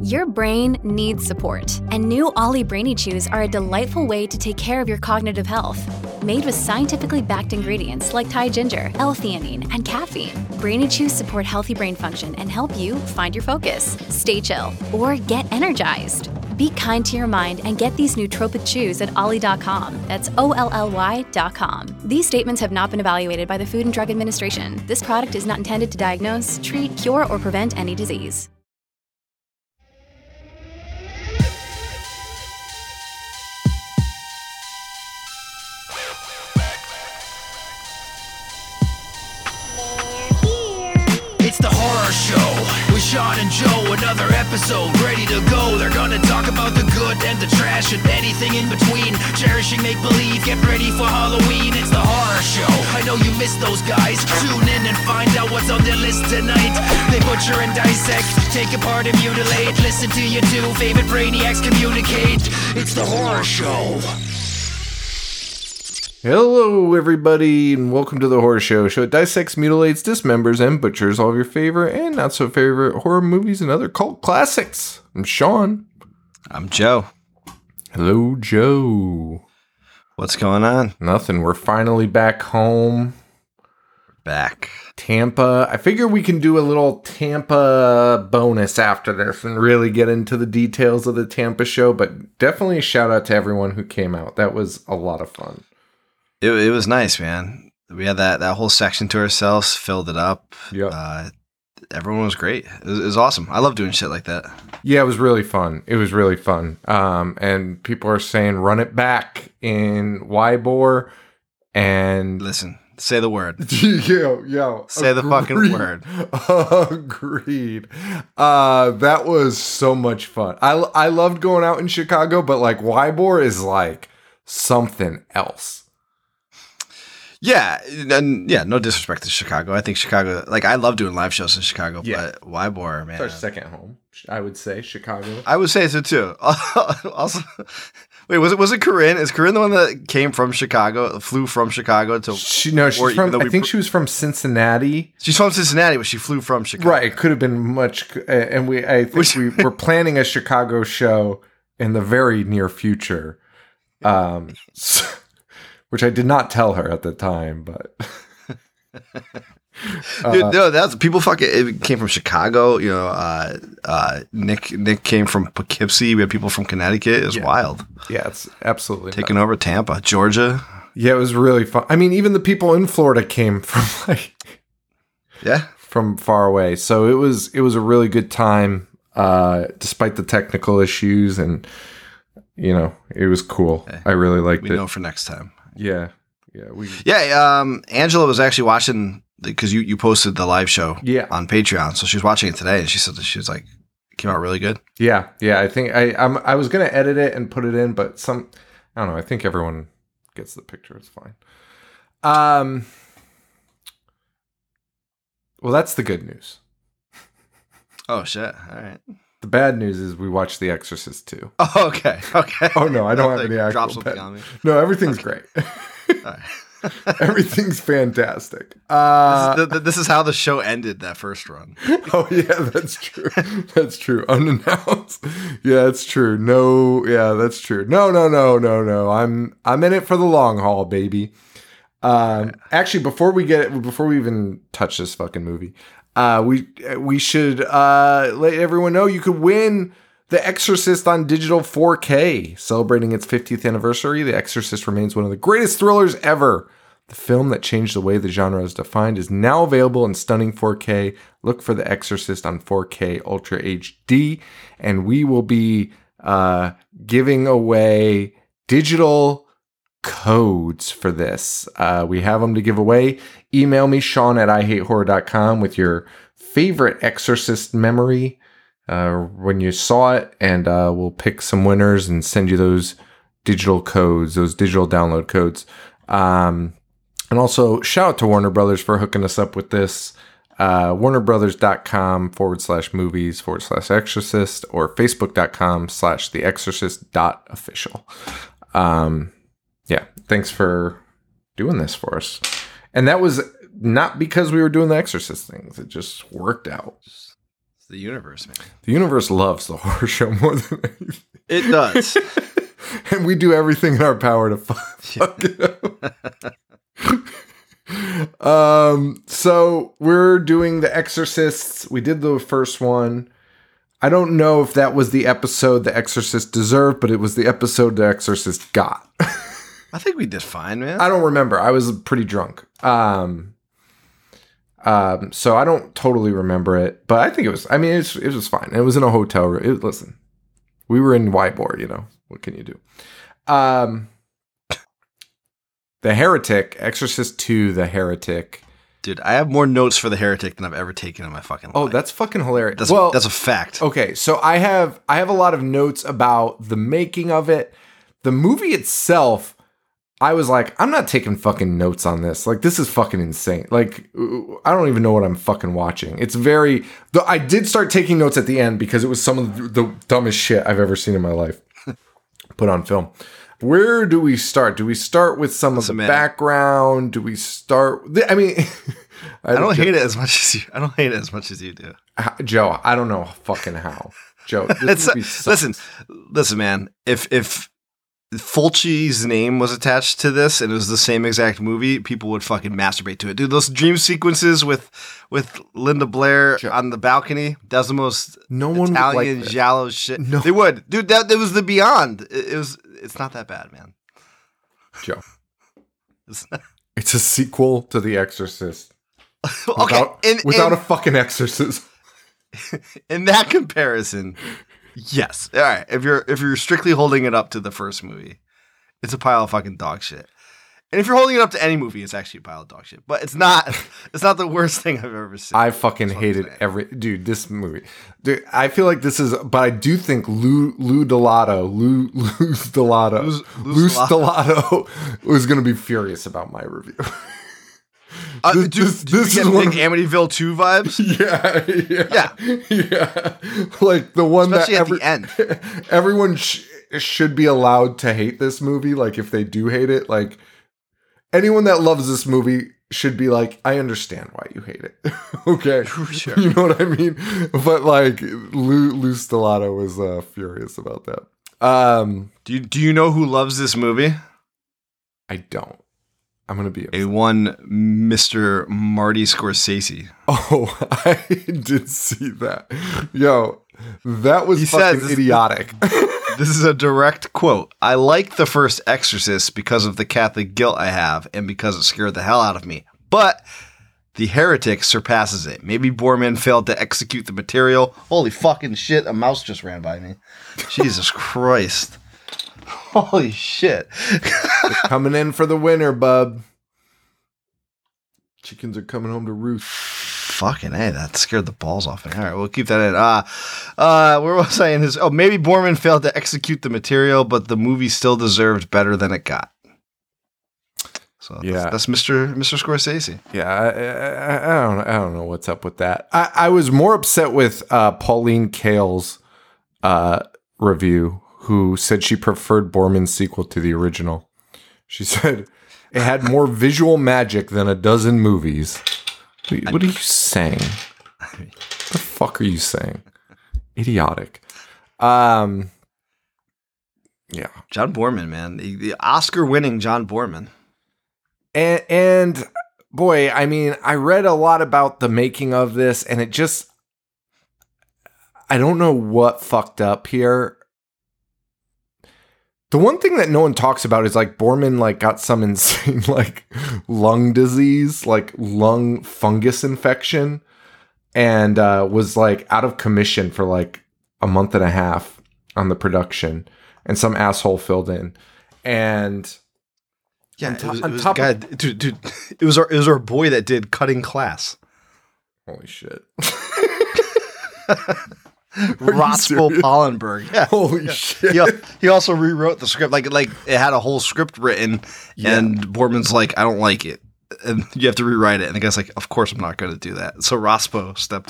Your brain needs support, and new Ollie Brainy Chews are a delightful way to take care of your cognitive health. Made with scientifically backed ingredients like Thai ginger, L-theanine, and caffeine, Brainy Chews support healthy brain function and help you find your focus, stay chill, or get energized. Be kind to your mind and get these nootropic chews at ollie.com. That's OLLY.com. These statements have not been evaluated by the Food and Drug Administration. This product is not intended to diagnose, treat, cure, or prevent any disease. It's the Horror Show with Sean and Joe. Another episode ready to go. They're gonna talk about the good and the trash and anything in between. Cherishing make-believe, get ready for Halloween. It's the Horror Show. I know you missed those guys. Tune in and find out what's on their list tonight. They butcher and dissect, take apart and mutilate. Listen to your two favorite brainiacs communicate. It's the Horror Show. Hello, everybody, and welcome to the Horror Show. Show that dissects, mutilates, dismembers, and butchers all of your favorite and not so favorite horror movies and other cult classics. I'm Sean. I'm Joe. Hello, Joe. What's going on? Nothing. We're finally back home. Back. Tampa. I figure we can do a little Tampa bonus after this and really get into the details of the Tampa show, but definitely a shout out to everyone who came out. That was a lot of fun. It was nice, man. We had that whole section to ourselves, filled it up. Yep. Everyone was great. It was awesome. I love doing shit like that. Yeah, it was really fun. And people are saying run it back in Ybor. And listen, say the word. Yo. Say the fucking word. Agreed. That was so much fun. I loved going out in Chicago, but like Ybor is like something else. Yeah, and no disrespect to Chicago. I think Chicago, like I love doing live shows in Chicago, but Ybor, man. It's our second home, I would say, Chicago. I would say so too. Also, wait, was it Corinne? Is Corinne the one that came from Chicago, flew from Chicago to? She's from. I think she was from Cincinnati. She's from Cincinnati, but she flew from Chicago. Right, it could have been much. And I think we were planning a Chicago show in the very near future. Which I did not tell her at the time, but dude, no, that's people fucking. It came from Chicago, you know. Nick came from Poughkeepsie. We had people from Connecticut. It was wild. Yeah, it's absolutely taking over Tampa, Georgia. Yeah, it was really fun. I mean, even the people in Florida came from from far away. So it was a really good time, despite the technical issues, and you know, it was cool. I really liked it. We know for next time. Yeah. Angela was actually watching because you posted the live show on Patreon, so she was watching it today, and she said that she was like, it came out really good. Yeah. I think I was gonna edit it and put it in, but I don't know. I think everyone gets the picture. It's fine. Well, that's the good news. Oh shit! All right. The bad news is we watched The Exorcist 2. Oh, okay. Oh, no, I don't have any actual drop something on me. No, everything's great. Everything's fantastic. This is how the show ended that first run. Oh, yeah, that's true. That's true. Unannounced. Yeah, it's true. No, yeah, that's true. No. I'm in it for the long haul, baby. Actually, before we even touch this fucking movie, we should let everyone know you could win The Exorcist on digital 4K. Celebrating its 50th anniversary, The Exorcist remains one of the greatest thrillers ever. The film that changed the way the genre is defined is now available in stunning 4K. Look for The Exorcist on 4K Ultra HD, and we will be giving away digital codes for this. We have them to give away. Email me, Sean at IHateHorror.com with your favorite Exorcist memory when you saw it, and we'll pick some winners and send you those digital codes, those digital download codes. And also, shout out to Warner Brothers for hooking us up with this. WarnerBrothers.com/movies/Exorcist or Facebook.com/TheExorcist.official. Yeah, thanks for doing this for us. And that was not because we were doing the Exorcist things. It just worked out. It's the universe, man. The universe loves the horror show more than anything. It does. And we do everything in our power to fuck it up. So we're doing The Exorcists. We did the first one. I don't know if that was the episode The Exorcist deserved, but it was the episode The Exorcist got. I think we did fine, man. I don't remember. I was pretty drunk. So I don't totally remember it, but I think it was, I mean, it was fine. It was in a hotel room. Listen, we were in Ybor, you know, what can you do? The Heretic, Exorcist 2, The Heretic. Dude, I have more notes for The Heretic than I've ever taken in my fucking life. Oh, that's fucking hilarious. That's a fact. Okay, so I have a lot of notes about the making of it. The movie itself, I was like, I'm not taking fucking notes on this. Like, this is fucking insane. Like, I don't even know what I'm fucking watching. It's very... I did start taking notes at the end because it was some of the dumbest shit I've ever seen in my life put on film. Where do we start? Do we start with some of the background? Do we start... I mean... I don't hate it as much as you. I don't hate it as much as you do. Joe, I don't know fucking how. Joe, this movie sucks. Listen, man. If Fulci's name was attached to this and it was the same exact movie, people would fucking masturbate to it. Dude, those dream sequences with Linda Blair on the balcony, that's the most Italian giallo shit. No. They would. Dude, that was the Beyond. It's not that bad, man. Joe. It's a sequel to The Exorcist. Without a fucking exorcism. In that comparison, yes. All right. If you're strictly holding it up to the first movie, it's a pile of fucking dog shit. And if you're holding it up to any movie, it's actually a pile of dog shit. But it's not the worst thing I've ever seen. I fucking hated this movie. Dude, I feel like this is, but I do think Lou Stellato was going to be furious about my review. This is big Amityville 2 vibes. Yeah. Like the one especially that at the end, everyone should be allowed to hate this movie. Like if they do hate it, like anyone that loves this movie should be like, I understand why you hate it. Okay, sure. You know what I mean? But like Lou Stellato was furious about that. Do you know who loves this movie? I don't. I'm going to be a one Mr. Marty Scorsese. Oh, I did see that. Yo, that was fucking idiotic. This is a direct quote. I like the first Exorcist because of the Catholic guilt I have and because it scared the hell out of me. But The Heretic surpasses it. Maybe Borman failed to execute the material. Holy fucking shit, a mouse just ran by me. Jesus Christ. Holy shit. They're coming in for the winter, bub. Chickens are coming home to roost. Fucking hey, that scared the balls off me. All right, we'll keep that in. Where was I in his? Oh, maybe Borman failed to execute the material, but the movie still deserved better than it got. So yeah, that's Mr. Scorsese. Yeah, I don't know what's up with that. I was more upset with Pauline Kael's review, who said she preferred Borman's sequel to the original. She said it had more visual magic than a dozen movies. What are you saying? What the fuck are you saying? Idiotic. Yeah. John Boorman, man. The Oscar-winning John Boorman. And boy, I mean, I read a lot about the making of this, and it just... I don't know what fucked up here. The one thing that no one talks about is like Boorman like got some insane like lung disease, like lung fungus infection, and was like out of commission for like a month and a half on the production, and some asshole filled in. And yeah, it was our boy that did Cutting Class. Holy shit. Rotzko Pollenberg. Yeah. Holy shit. He also rewrote the script. Like it had a whole script written, and Boorman's like, I don't like it. And you have to rewrite it. And the guy's like, of course I'm not going to do that. So Rotzko stepped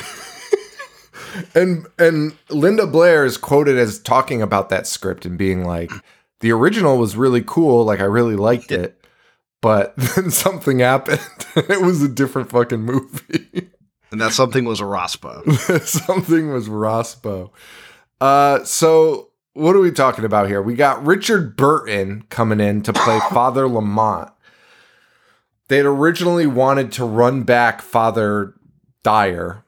in. And Linda Blair is quoted as talking about that script and being like, the original was really cool. Like, I really liked it. But then something happened. It was a different fucking movie. And that something was a Rospo. Something was Rospo. So what are we talking about here? We got Richard Burton coming in to play Father Lamont. They'd originally wanted to run back Father Dyer.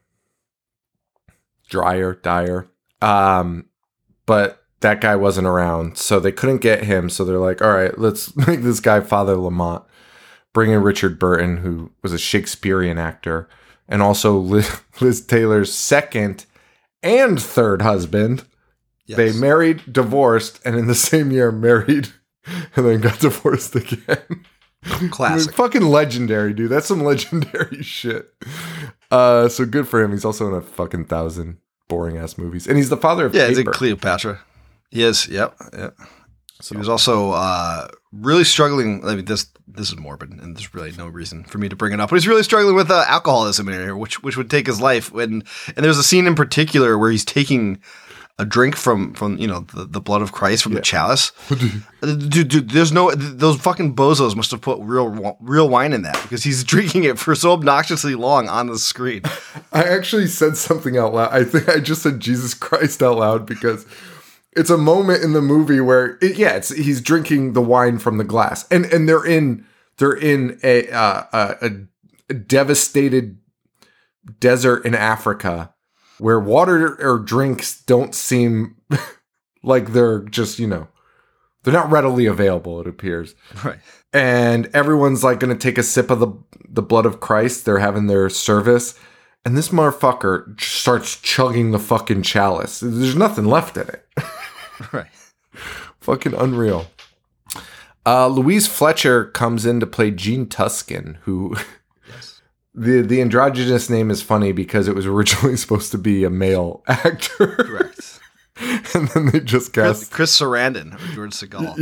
But that guy wasn't around, so they couldn't get him. So they're like, all right, let's make this guy Father Lamont. Bring in Richard Burton, who was a Shakespearean actor, and also Liz Taylor's second and third husband. Yes. They married, divorced, and in the same year married, and then got divorced again. Classic. Fucking legendary, dude. That's some legendary shit. So good for him. He's also in a fucking 1,000 boring ass movies, and he's the father of Paper. He's in Cleopatra. He is. Yep. So he was also really struggling. I mean, this is morbid, and there's really no reason for me to bring it up. But he's really struggling with alcoholism in here, which would take his life. And there's a scene in particular where he's taking a drink from the blood of Christ from the chalice. Dude, there's those fucking bozos must have put real wine in that, because he's drinking it for so obnoxiously long on the screen. I actually said something out loud. I think I just said Jesus Christ out loud because it's a moment in the movie where he's drinking the wine from the glass, and they're in a devastated desert in Africa, where water or drinks don't seem like they're just, they're not readily available, it appears. Right. And everyone's like going to take a sip of the blood of Christ. They're having their service. And this motherfucker starts chugging the fucking chalice. There's nothing left in it. Right. Fucking unreal. Louise Fletcher comes in to play Jean Tuskin, who... The androgynous name is funny because it was originally supposed to be a male actor. Correct. And then they just cast... Chris Sarandon or George Segal.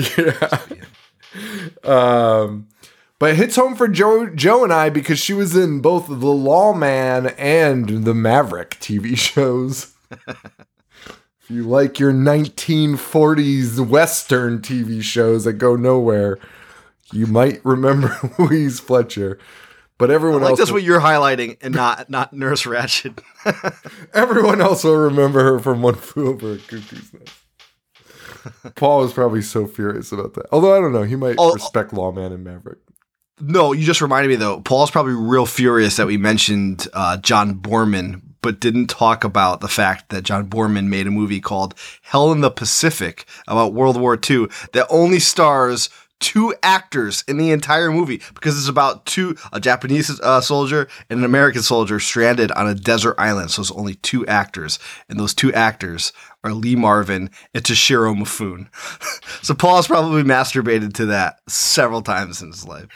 Yeah. But it hits home for Joe and I because she was in both The Lawman and the Maverick TV shows. If you like your 1940s Western TV shows that go nowhere, you might remember Louise Fletcher. But everyone else... that's what you're highlighting and not Nurse Ratched. Everyone else will remember her from One Flew Over a Cuckoo's Nest. Paul was probably so furious about that. Although, I don't know. He might respect Lawman and Maverick. No, you just reminded me, though. Paul's probably real furious that we mentioned John Boorman, but didn't talk about the fact that John Boorman made a movie called Hell in the Pacific about World War II that only stars... 2 actors in the entire movie, because it's about a Japanese soldier and an American soldier stranded on a desert island. So it's only 2 actors, and those 2 actors are Lee Marvin and Toshiro Mifune. So Paul has probably masturbated to that several times in his life.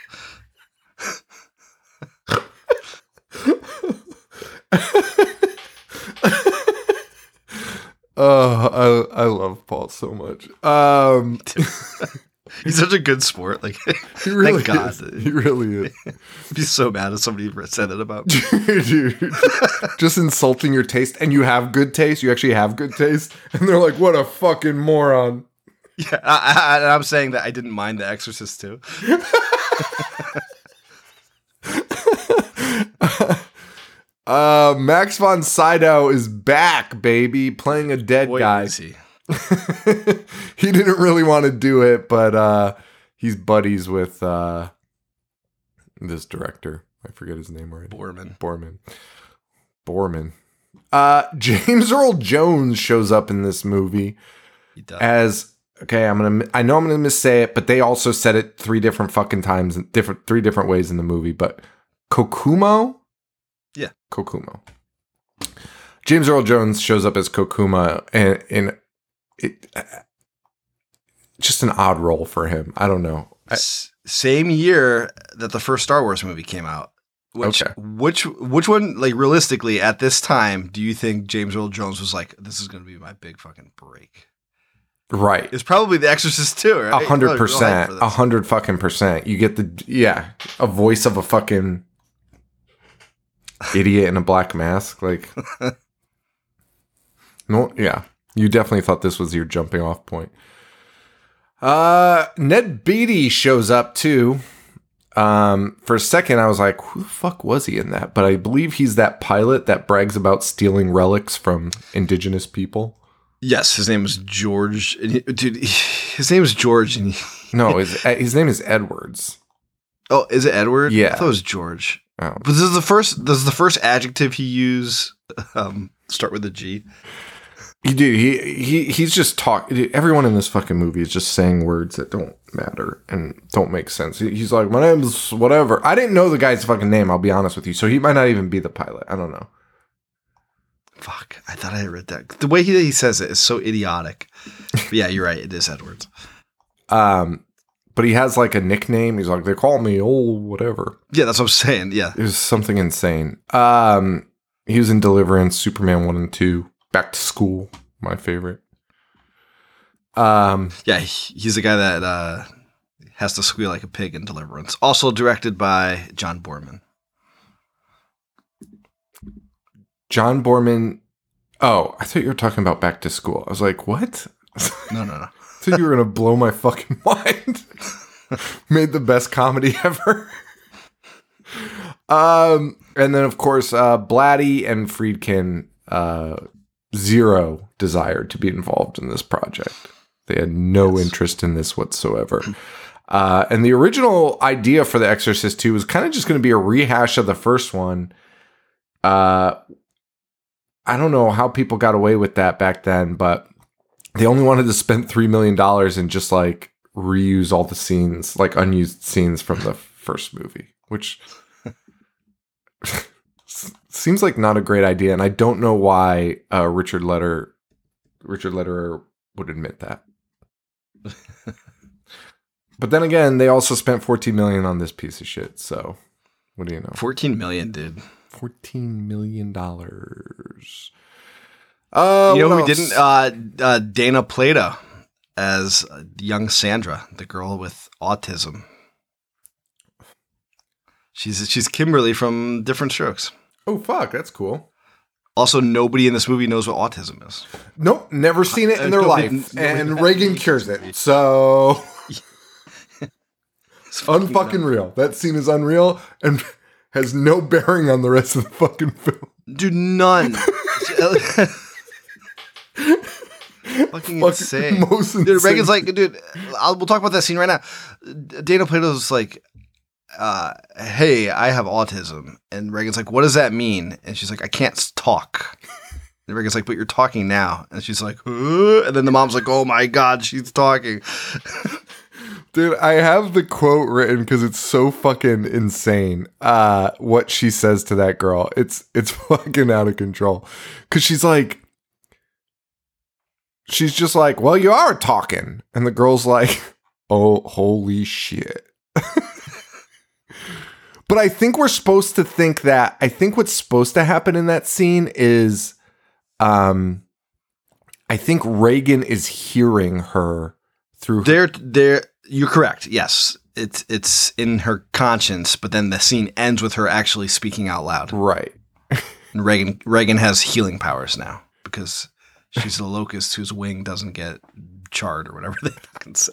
I love Paul so much. He's such a good sport. Like, he really thank God. Is. He really is. I'd be so mad if somebody said that about me. Dude, just insulting your taste. And you have good taste. You actually have good taste. And they're like, what a fucking moron. Yeah, I'm saying that I didn't mind The Exorcist too. Max von Sydow is back, baby, playing a dead guy. He didn't really want to do it, but he's buddies with this director. I forget his name already. Boorman. James Earl Jones shows up in this movie as I know I'm gonna missay it, but they also said it 3 different fucking times, 3 different ways in the movie. But Kokumo. Yeah, Kokumo. James Earl Jones shows up as Kokuma, and it just an odd role for him. I don't know. Same year that the first Star Wars movie came out. Which one, like, realistically, at this time, do you think James Earl Jones was like, this is going to be my big fucking break? Right. It's probably The Exorcist too, right? 100%. 100%. You get a voice of a fucking idiot in a black mask. Like, no, yeah. You definitely thought this was your jumping off point. Ned Beatty shows up too. For a second, I was like, who the fuck was he in that? But I believe he's that pilot that brags about stealing relics from indigenous people. Yes, his name is George. Dude, his name is George. And No, his name is Edwards. oh, is it Edward? Yeah. I thought it was George. Oh. But does the first adjective he use start with a G? He's just talking. Everyone in this fucking movie is just saying words that don't matter and don't make sense. He's like, my name's whatever. I didn't know the guy's fucking name, I'll be honest with you. So he might not even be the pilot. I don't know. Fuck, I thought I had read that. The way he says it is so idiotic. But yeah, you're right. It is Edwards. But he has like a nickname. He's like, they call me old whatever. Yeah, that's what I'm saying. Yeah. It was something insane. He was in Deliverance, Superman 1 and 2, Back to School, my favorite. Yeah, he's the guy that has to squeal like a pig in Deliverance. Also directed by John Boorman. John Boorman. Oh, I thought you were talking about Back to School. I was like, what? No. I thought you were going to blow my fucking mind. Made the best comedy ever. And then, of course, Blatty and Friedkin, zero desire to be involved in this project. They had no interest in this whatsoever. And the original idea for The Exorcist 2 was kind of just going to be a rehash of the first one. I don't know how people got away with that back then, but they only wanted to spend $3 million and just like reuse all the scenes, like unused scenes from the first movie, which seems like not a great idea. And I don't know why Richard Lederer would admit that. But then again, they also spent $14 million on this piece of shit. So what do you know? 14 million, dude. $14 million. You know who we didn't? Dana Plato as young Sandra, the girl with autism. She's Kimberly from Different Strokes. Oh, fuck. That's cool. Also, nobody in this movie knows what autism is. Nope. Never seen it in their life. And Reagan cures it. So it's unfucking real. That scene is unreal and has no bearing on the rest of the fucking film. Dude, none. Fucking insane. Most insane. Dude, Reagan's like, dude, we'll talk about that scene right now. Dana Plato's like, hey, I have autism. And Reagan's like, what does that mean? And she's like, I can't talk. And Reagan's like, but you're talking now. And she's like, and then the mom's like, oh my God, she's talking. Dude, I have the quote written because it's so fucking insane. What she says to that girl, it's fucking out of control. Because she's just like, well, you are talking, and the girl's like, oh, holy shit. But I think we're supposed to think that. I think what's supposed to happen in that scene is, I think Reagan is hearing her through. You're correct. Yes, it's in her conscience, but then the scene ends with her actually speaking out loud. Right. And Reagan has healing powers now because she's the locust whose wing doesn't get charred or whatever they fucking say.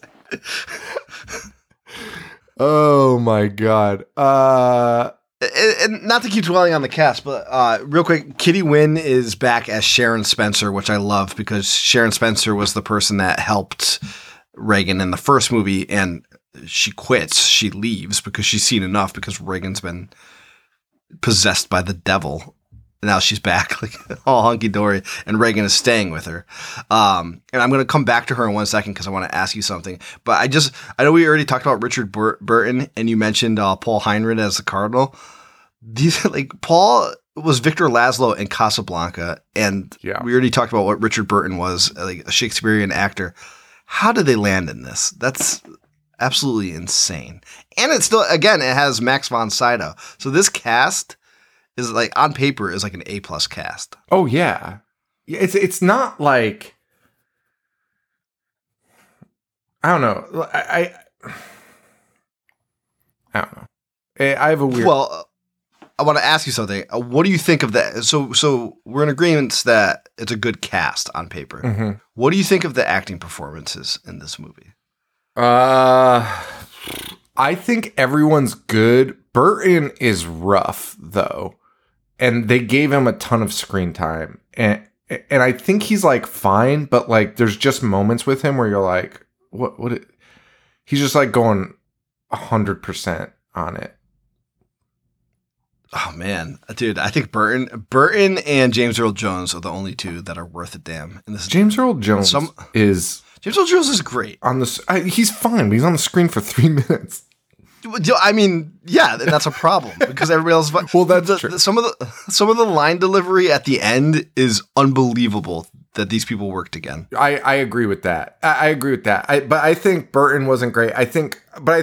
Oh my God. And not to keep dwelling on the cast, but real quick, Kitty Wynn is back as Sharon Spencer, which I love because Sharon Spencer was the person that helped Reagan in the first movie, and she quits. She leaves because she's seen enough because Reagan's been possessed by the devil. Now she's back, like all hunky dory, and Reagan is staying with her. And I'm going to come back to her in 1 second because I want to ask you something. But I know we already talked about Richard Burton, and you mentioned Paul Heinrich as the Cardinal. Paul was Victor Laszlo in Casablanca, and we already talked about what Richard Burton was, like a Shakespearean actor. How did they land in this? That's absolutely insane. And it's still, again, it has Max von Sydow. So this cast is like on paper is like an A+ cast. Oh yeah. It's not like, I don't know. I don't know. I have a weird. Well, I want to ask you something. What do you think of that? So we're in agreement that it's a good cast on paper. Mm-hmm. What do you think of the acting performances in this movie? I think everyone's good. Burton is rough though, and they gave him a ton of screen time, and I think he's like fine, but like there's just moments with him where you're like, he's just like going 100% on it. Oh man, dude, I think Burton and James Earl Jones are the only two that are worth a damn. And this James Earl Jones is great on the. He's fine, but he's on the screen for 3 minutes. I mean, yeah, and that's a problem because everybody else. Well, that's true. Some of the line delivery at the end is unbelievable. That these people worked again. I agree with that. I agree with that. But I think Burton wasn't great. I think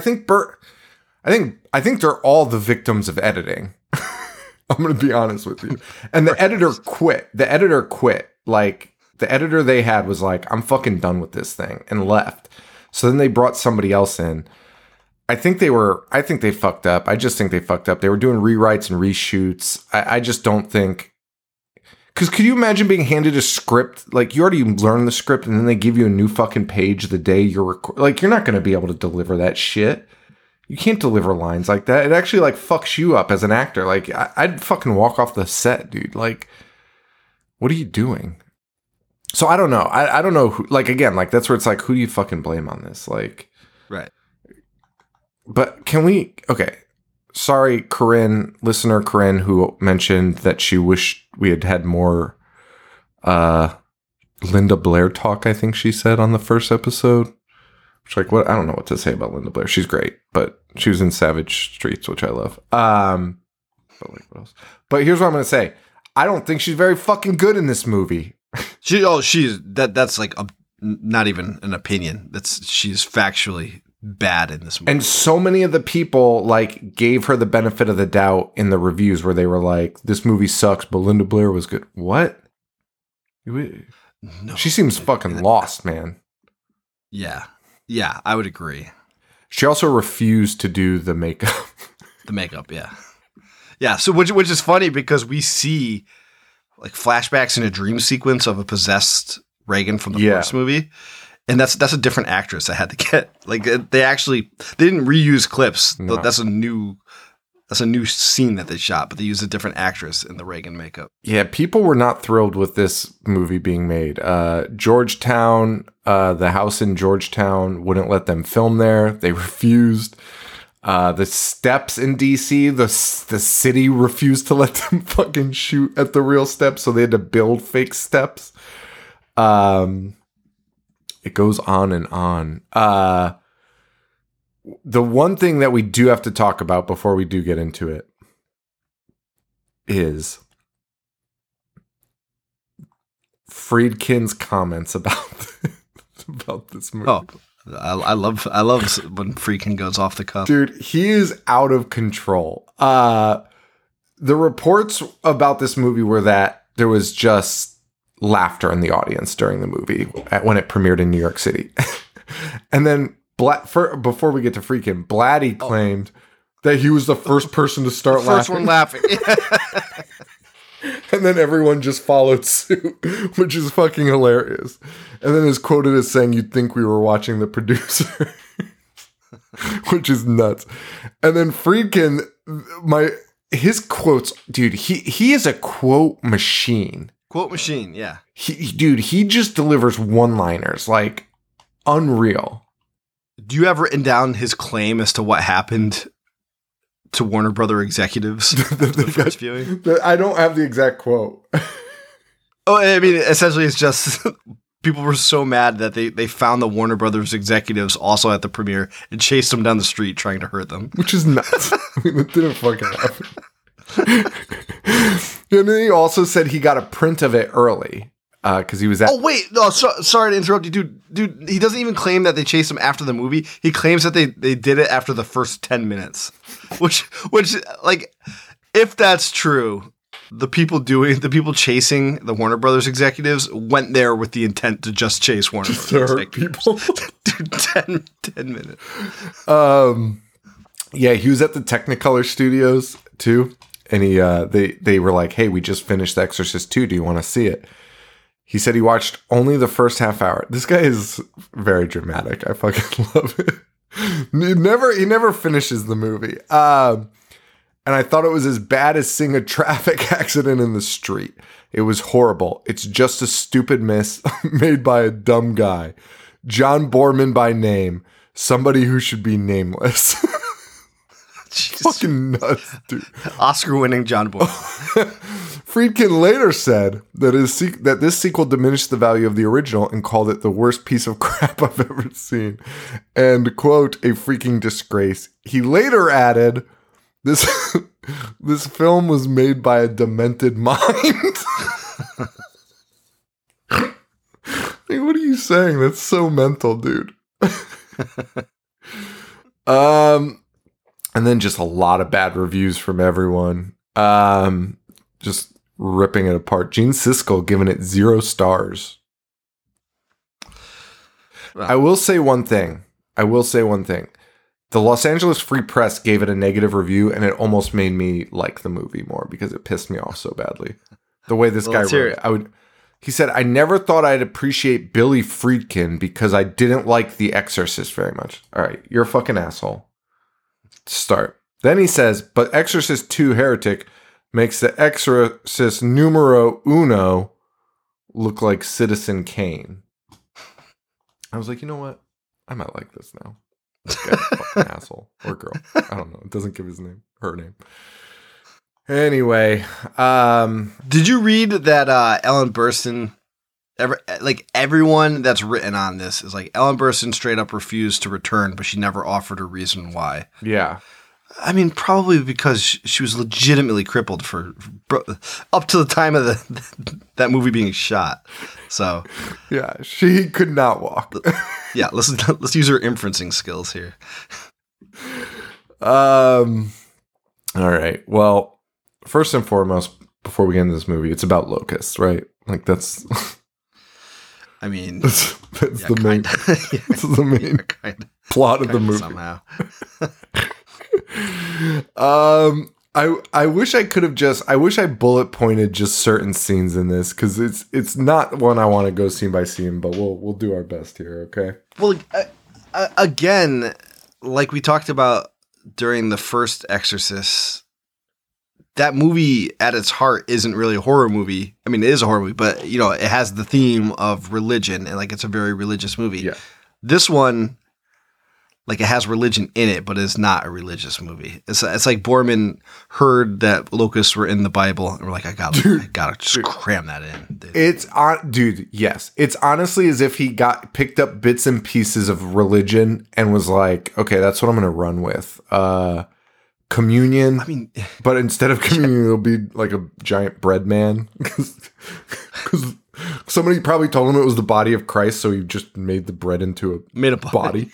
they're all the victims of editing. I'm going to be honest with you. And the editor quit. Like the editor they had was like, I'm fucking done with this thing, and left. So then they brought somebody else in. I think they fucked up. I just think they fucked up. They were doing rewrites and reshoots. I just don't think. Because could you imagine being handed a script? Like, you already learned the script, and then they give you a new fucking page the day you're like, you're not going to be able to deliver that shit. You can't deliver lines like that. It actually, like, fucks you up as an actor. Like, I'd fucking walk off the set, dude. Like, what are you doing? So, I don't know. I don't know who, like, again, like, that's where it's like, who do you fucking blame on this? Like, right. But can we, okay. Sorry, listener Corinne, who mentioned that she wished we had had more Linda Blair talk, I think she said on the first episode. Which, like, what? I don't know what to say about Linda Blair. She's great, but she was in Savage Streets, which I love. But like, what else? But here's what I'm going to say. I don't think she's very fucking good in this movie. That's like not even an opinion. She's factually bad in this movie. And so many of the people like gave her the benefit of the doubt in the reviews where they were like, this movie sucks, but Linda Blair was good. What? No, she seems fucking lost, man. Yeah, I would agree. She also refused to do the makeup. Yeah. So which is funny because we see like flashbacks in a dream sequence of a possessed Reagan from the first movie. And that's a different actress I had to get. Like they didn't reuse clips. No. That's a new scene that they shot, but they used a different actress in the Reagan makeup. Yeah, people were not thrilled with this movie being made. Georgetown, the house in Georgetown wouldn't let them film there. They refused. The steps in DC, the city refused to let them fucking shoot at the real steps, so they had to build fake steps. It goes on and on. The one thing that we do have to talk about before we do get into it is Friedkin's comments about this movie. Oh, I love when Friedkin goes off the cuff. Dude, he is out of control. The reports about this movie were that there was just laughter in the audience during the movie when it premiered in New York City. And then before we get to Friedkin, Blatty claimed that he was the first person to start laughing. First one laughing. And then everyone just followed suit, which is fucking hilarious. And then is quoted as saying, "You'd think we were watching The Producer," which is nuts. And then Friedkin, his quotes, dude, he is a quote machine. Quote machine, yeah. He just delivers one-liners, like, unreal. Do you have written down his claim as to what happened to Warner Brother executives the first viewing? I don't have the exact quote. Oh, I mean, essentially it's just people were so mad that they found the Warner Brothers executives also at the premiere and chased them down the street trying to hurt them. Which is nuts. I mean, it didn't fucking happen. And then he also said he got a print of it early because he was at. Oh wait, no, sorry to interrupt you, dude. He doesn't even claim that they chased him after the movie. He claims that they did it after the first 10 minutes, which like if that's true, the people chasing the Warner Brothers executives went there with the intent to just chase Warner Brothers executives. People. Dude, 10 minutes. Yeah, he was at the Technicolor Studios too. And they were like, "Hey, we just finished The Exorcist 2. Do you want to see it?" He said he watched only the first half hour. This guy is very dramatic. I fucking love it. He never finishes the movie. And I thought it was as bad as seeing a traffic accident in the street. It was horrible. It's just a stupid miss made by a dumb guy. John Boorman by name. Somebody who should be nameless. Fucking nuts, dude. Oscar-winning John Boorman. Friedkin later said that this sequel diminished the value of the original and called it the worst piece of crap I've ever seen. And, quote, a freaking disgrace. He later added... This film was made by a demented mind. Like, what are you saying? That's so mental, dude. And then just a lot of bad reviews from everyone. Just ripping it apart. Gene Siskel giving it 0 stars. Wow. I will say one thing. The Los Angeles Free Press gave it a negative review, and it almost made me like the movie more because it pissed me off so badly. The way this guy wrote it. He said, I never thought I'd appreciate Billy Friedkin because I didn't like The Exorcist very much. All right, you're a fucking asshole. Start. Then he says, but Exorcist 2 Heretic makes The Exorcist numero uno look like Citizen Kane. I was like, you know what? I might like this now. This guy's a fucking asshole. Or girl. I don't know. It doesn't give his name. Her name. Anyway. Did you read that Ellen Burstyn, everyone that's written on this is like, Ellen Burstyn straight up refused to return, but she never offered a reason why. Yeah. I mean, probably because she was legitimately crippled for up to the time of that movie being shot. So, yeah, she could not walk. Yeah, let's use her inferencing skills here. All right. Well, first and foremost, before we get into this movie, it's about locusts, right? Like that's. I mean, that's the main. That's the main plot of the movie. Somehow. I wish I could have I wish I bullet pointed just certain scenes in this because it's not one I want to go scene by scene, but we'll do our best here, okay? Well, again, like we talked about during the first Exorcist, that movie at its heart isn't really a horror movie. I mean, it is a horror movie, but you know, it has the theme of religion and like it's a very religious movie. Yeah. This one, like it has religion in it, but it's not a religious movie. It's like Boorman heard that locusts were in the Bible and we're like, I gotta just cram that in. Dude. Yes. It's honestly as if he picked up bits and pieces of religion and was like, okay, that's what I'm going to run with. Communion. I mean, but instead of communion, it'll be like a giant bread man. Because somebody probably told him it was the body of Christ, so he just made the bread into a body.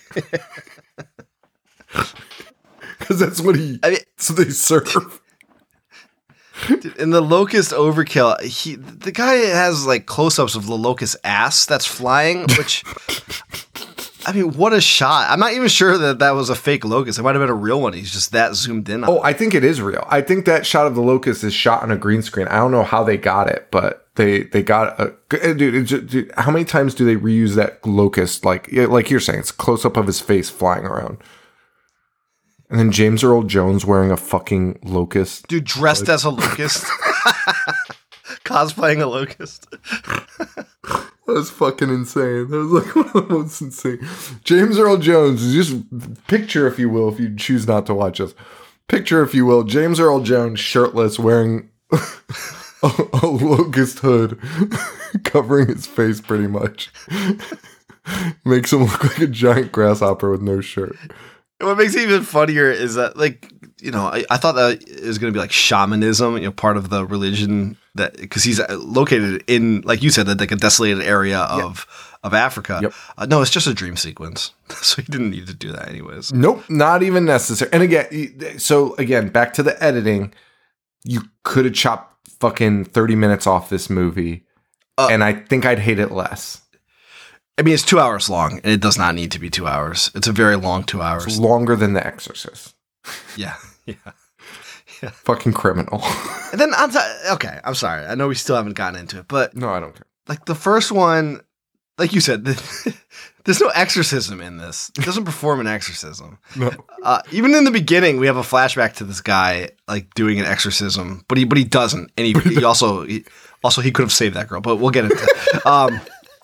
Because that's what so they serve. In the locust overkill, the guy has like close-ups of the locust ass that's flying, which, I mean, what a shot. I'm not even sure that was a fake locust. It might have been a real one. He's just that zoomed in on. Oh, I think it is real. I think that shot of the locust is shot on a green screen. I don't know how they got it, but they got dude, how many times do they reuse that locust? Like you're saying, it's a close-up of his face flying around. And then James Earl Jones wearing a fucking locust. Dude, dressed as a locust. Cosplaying a locust. That was fucking insane. That was like one of the most insane. James Earl Jones, just picture, if you will, if you choose not to watch this. Picture, if you will, James Earl Jones shirtless wearing a locust hood covering his face pretty much. Makes him look like a giant grasshopper with no shirt. What makes it even funnier is that, like, you know, I thought that it was going to be like shamanism, you know, part of the religion that, because he's located in, like you said, like a desolated area of Africa. Yep. No, it's just a dream sequence. So he didn't need to do that anyways. Nope, not even necessary. And again, back to the editing, you could have chopped fucking 30 minutes off this movie, and I think I'd hate it less. I mean, it's 2 hours long, and it does not need to be 2 hours. It's a very long 2 hours. It's longer than The Exorcist. Yeah. Fucking criminal. And then, okay, I'm sorry. I know we still haven't gotten into it, but... No, I don't care. Like, the first one, like you said, the There's no exorcism in this. He doesn't perform an exorcism. No. Even in the beginning, we have a flashback to this guy like doing an exorcism, but he doesn't. And he also he could have saved that girl, but we'll get into it.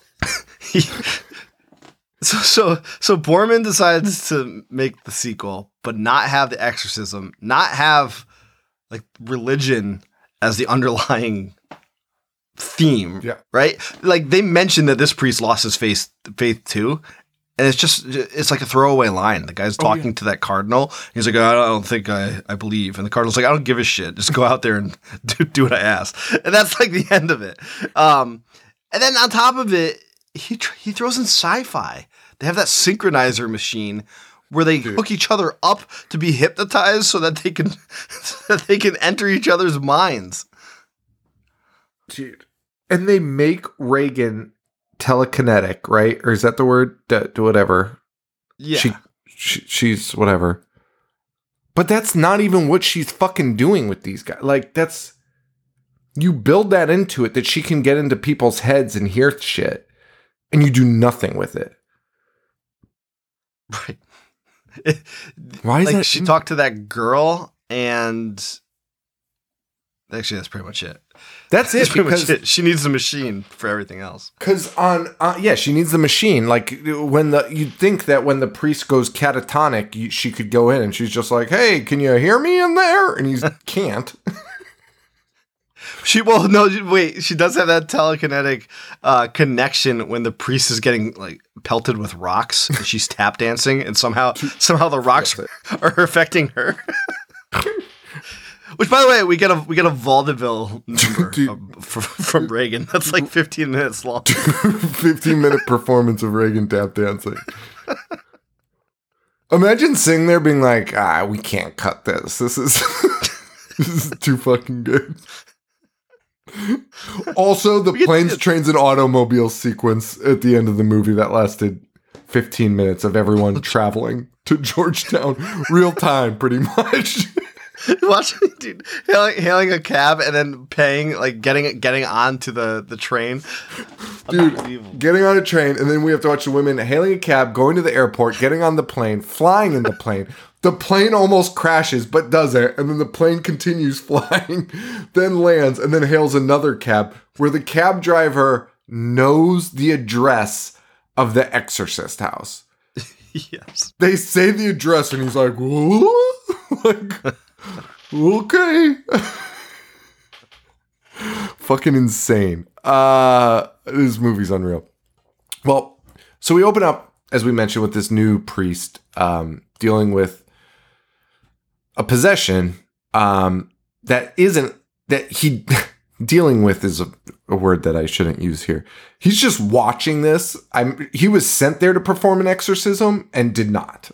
So Boorman decides to make the sequel, but not have the exorcism, not have like religion as the underlying theme, right? Like they mentioned that this priest lost his faith too, and it's like a throwaway line. The guy's talking to that cardinal. He's like, I don't think I believe, and the cardinal's like, I don't give a shit. Just go out there and do what I ask, and that's like the end of it. And then on top of it, he throws in sci-fi. They have that synchronizer machine where they hook each other up to be hypnotized so that they can enter each other's minds. Dude. And they make Reagan telekinetic, right? Or is that the word? Whatever. Yeah. She's whatever. But that's not even what she's fucking doing with these guys. Like, you build that into it, that she can get into people's heads and hear shit, and you do nothing with it. Right. Why is like that? She talked to that girl, and actually, that's pretty much it. That's it. Because she needs the machine for everything else. Because she needs the machine. Like you'd think that when the priest goes catatonic, she could go in and she's just like, "Hey, can you hear me in there?" And he can't. She does have that telekinetic connection when the priest is getting like pelted with rocks and she's tap dancing, and somehow the rocks are affecting her. Which, by the way, we get a vaudeville number from Reagan. That's like 15 minutes long. 15-minute performance of Reagan tap dancing. Imagine sitting there being like, we can't cut this. This is too fucking good. Also, the planes, trains, and automobiles sequence at the end of the movie that lasted 15 minutes of everyone traveling to Georgetown, real time, pretty much. Watching, dude, hailing a cab and then paying, like getting onto the train. Dude, getting on a train, and then we have to watch the women hailing a cab, going to the airport, getting on the plane, flying in the plane. The plane almost crashes, but doesn't, and then the plane continues flying, then lands, and then hails another cab, where the cab driver knows the address of the Exorcist house. Yes. They say the address, and he's like, "What?" Like, okay. Fucking insane. This movie's unreal. Well, so we open up, as we mentioned, with this new priest dealing with a possession that he dealing with is a word that I shouldn't use here. He's just watching this. He was sent there to perform an exorcism and did not.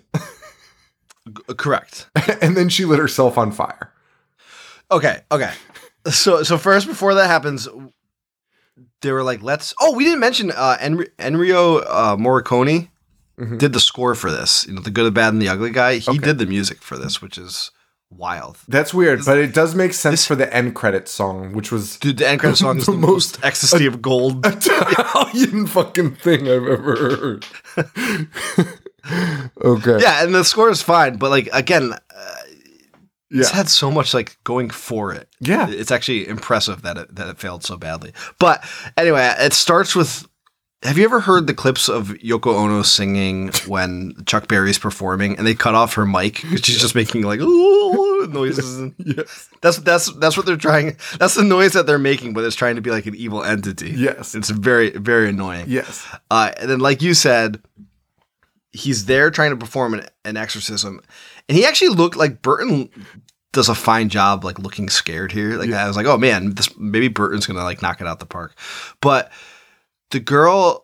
Correct. And then she lit herself on fire. Okay. So first, before that happens, they were like, we didn't mention Ennio Morricone did the score for this. You know, The Good, the Bad, and the Ugly guy. He did the music for this, which is wild. That's weird, but it does make sense for the end credits song, which was... Dude, the end credits song is the most ecstasy of gold Italian fucking thing I've ever heard. Okay. Yeah, and the score is fine, but like, again... It's had so much like going for it. Yeah. It's actually impressive that it failed so badly. But anyway, it starts with, have you ever heard the clips of Yoko Ono singing when Chuck Berry's performing and they cut off her mic because she's just making like noises? Yes. That's what they're trying. That's the noise that they're making, but it's trying to be like an evil entity. Yes. It's very, very annoying. Yes. And then like you said, he's there trying to perform an exorcism. And he actually looked like Burton does a fine job, like looking scared here. Like I was like, oh man, maybe Burton's gonna like knock it out the park. But the girl,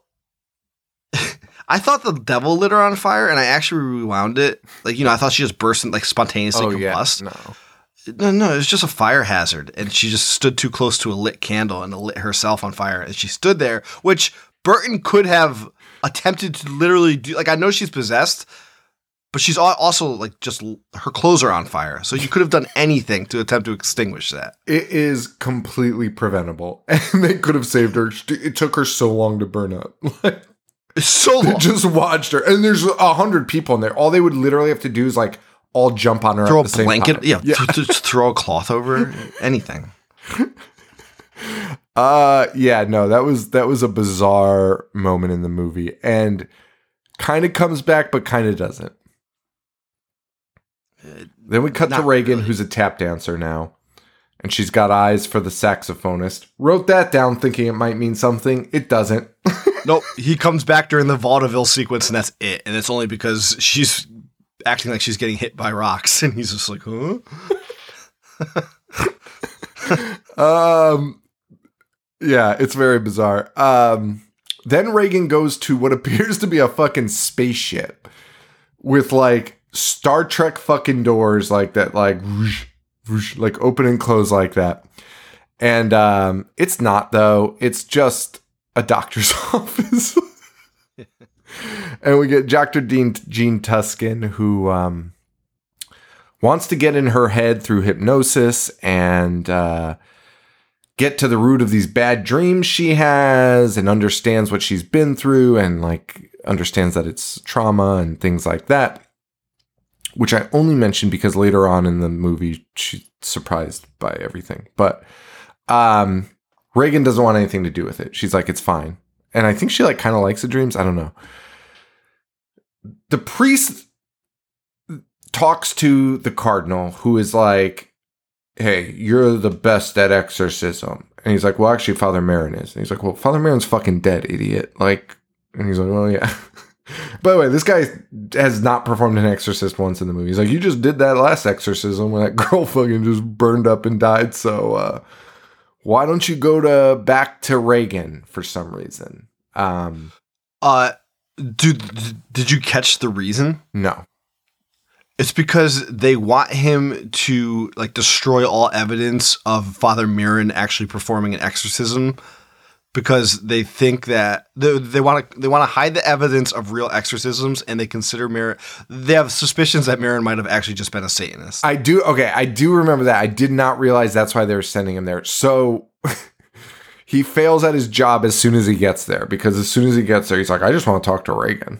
I thought the devil lit her on fire, and I actually rewound it. Like, you know, I thought she just burst and like spontaneously combust. No, it was just a fire hazard, and she just stood too close to a lit candle and lit herself on fire. And she stood there, which Burton could have attempted to literally do. Like, I know she's possessed. But she's also like just her clothes are on fire. So you could have done anything to attempt to extinguish that. It is completely preventable. And they could have saved her. It took her so long to burn up. It's so They long. just watched her. And there's 100 people in there. All they would literally have to do is like all jump on her Throw at a the same blanket. time. Yeah. Just throw a cloth over her. Anything. Yeah, no, that was a bizarre moment in the movie, and kind of comes back, but kind of doesn't. Then we cut to Not Reagan, really. who's a tap dancer now, and she's got eyes for the saxophonist. Wrote that down thinking it might mean something. It doesn't. Nope. He comes back during the vaudeville sequence, and that's it. And it's only because she's acting like she's getting hit by rocks, and he's just like, huh? Yeah, it's very bizarre. Then Reagan goes to what appears to be a fucking spaceship with like Star Trek fucking doors like that, like whoosh, whoosh, like open and close like that. And it's not though. It's just a doctor's office. And we get Dr. Gene Tuskin, who wants to get in her head through hypnosis and get to the root of these bad dreams she has, and understands what she's been through, and like understands that it's trauma and things like that. Which I only mentioned because later on in the movie she's surprised by everything. But Reagan doesn't want anything to do with it. She's like, it's fine. And I think she like kind of likes the dreams. I don't know. The priest talks to the cardinal, who is like, hey, you're the best at exorcism. And he's like, well, actually, Father Merrin is. And he's like, well, Father Merrin's fucking dead, idiot. Like, and he's like, well, yeah. By the way, this guy has not performed an exorcist once in the movie. He's like, you just did that last exorcism when that girl fucking just burned up and died. So why don't you go back to Reagan for some reason? Did you catch the reason? No. It's because they want him to like destroy all evidence of Father Mirren actually performing an exorcism, because they think that they want to hide the evidence of real exorcisms, and they consider Mirren. They have suspicions that Mirren might have actually just been a Satanist. I do remember that. I did not realize that's why they were sending him there. So he fails at his job as soon as he gets there, because as soon as he gets there, he's like, I just want to talk to Reagan.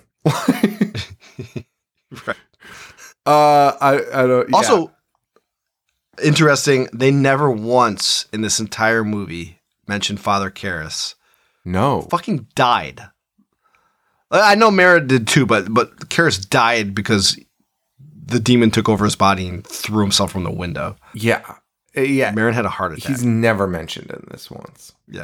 Right. I don't. Yeah. Also, interesting, they never once in this entire movie mentioned Father Karras. No. Fucking died. I know Mara did too, but Karras died because the demon took over his body and threw himself from the window. Yeah. Yeah. Marin had a heart attack. He's never mentioned in this once. Yeah.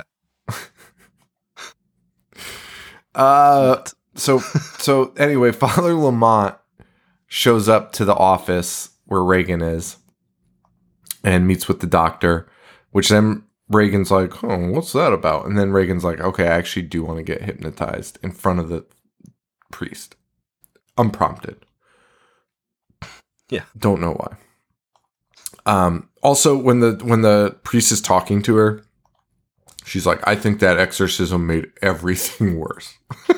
So anyway, Father Lamont shows up to the office where Reagan is and meets with the doctor, which then Reagan's like, oh, what's that about? And then Reagan's like, okay, I actually do want to get hypnotized in front of the priest. Unprompted. Yeah. Don't know why. Also, when the priest is talking to her, she's like, I think that exorcism made everything worse.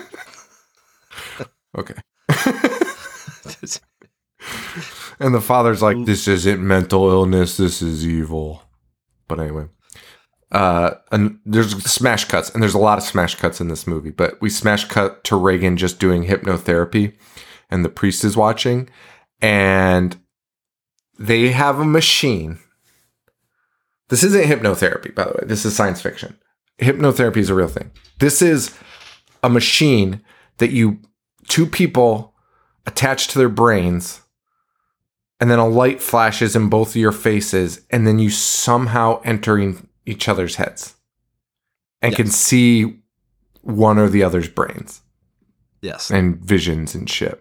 Okay. And the father's like, this isn't mental illness, this is evil. But anyway. And there's smash cuts, and there's a lot of smash cuts in this movie, but we smash cut to Reagan just doing hypnotherapy, and the priest is watching, and they have a machine. This isn't hypnotherapy, by the way. This is science fiction. Hypnotherapy is a real thing. This is a machine that two people attach to their brains, and then a light flashes in both of your faces, and then you somehow enter in each other's heads and can see one or the other's brains. Yes. And visions and shit.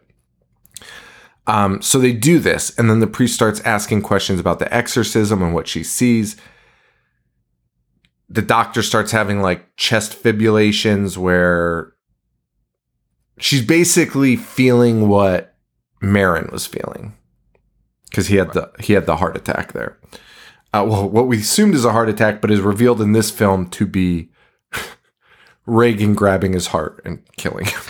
So they do this, and then the priest starts asking questions about the exorcism and what she sees. The doctor starts having like chest fibrillations where she's basically feeling what Marin was feeling, because he had the heart attack there. Well, what we assumed is a heart attack, but is revealed in this film to be Reagan grabbing his heart and killing him.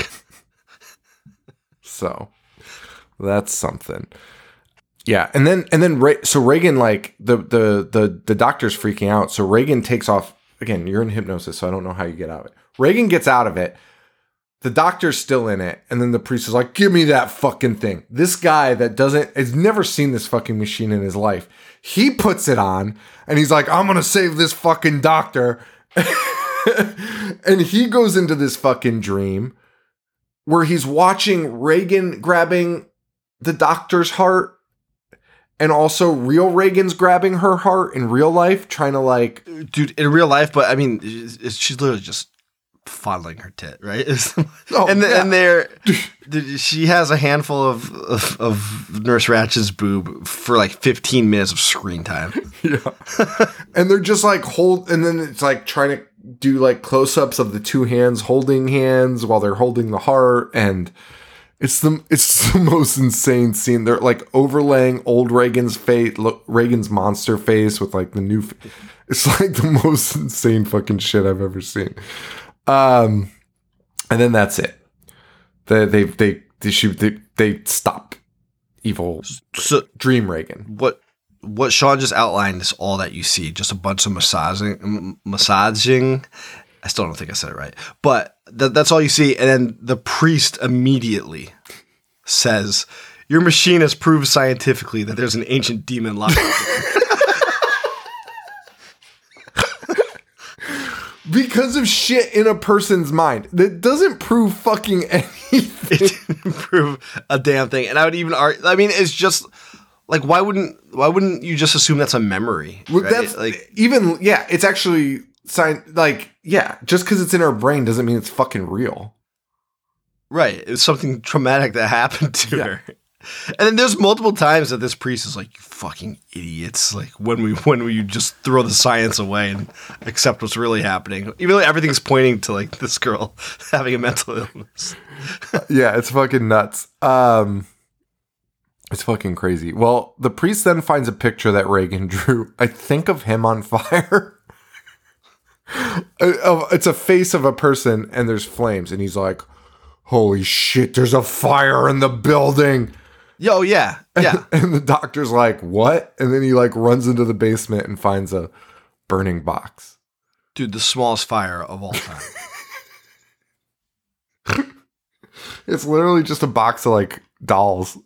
So that's something. Yeah, and then so Reagan, like the doctor's freaking out. So Reagan takes off again. You're in hypnosis, so I don't know how you get out of it. Reagan gets out of it. the doctor's still in it, and then the priest is like, give me that fucking thing. This guy that has never seen this fucking machine in his life, he puts it on, and he's like, I'm gonna save this fucking doctor. And he goes into this fucking dream where he's watching Reagan grabbing the doctor's heart, and also real Reagan's grabbing her heart in real life, trying to like... Dude, in real life, but I mean, she's literally just fondling her tit, right? She has a handful of Nurse Ratchet's boob for like 15 minutes of screen time. Yeah. And they're just like and then it's like trying to do like close-ups of the two hands holding hands while they're holding the heart, and it's the most insane scene. They're like overlaying old Reagan's face, Reagan's monster face with like the new it's like the most insane fucking shit I've ever seen. And then that's it. They stop evil Dream Reagan. What Sean just outlined is all that you see. Just a bunch of massaging. I still don't think I said it right, but that's all you see. And then the priest immediately says, "Your machine has proved scientifically that there's an ancient demon locked." Because of shit in a person's mind. That doesn't prove fucking anything. It didn't prove a damn thing. And I would even argue, I mean, it's just like, why wouldn't you just assume that's a memory? Well, right? that's like, even, yeah, it's actually like, yeah, just because it's in her brain doesn't mean it's fucking real. Right. It's something traumatic that happened to her. And then there's multiple times that this priest is like, you fucking idiots. Like, when will you just throw the science away and accept what's really happening? Even though everything's pointing to like this girl having a mental illness. Yeah, it's fucking nuts. It's fucking crazy. Well, the priest then finds a picture that Reagan drew. I think of him on fire. It's a face of a person and there's flames. And he's like, holy shit, there's a fire in the building. Yo, yeah. And the doctor's like, what? And then he like runs into the basement and finds a burning box. Dude, the smallest fire of all time. It's literally just a box of like dolls.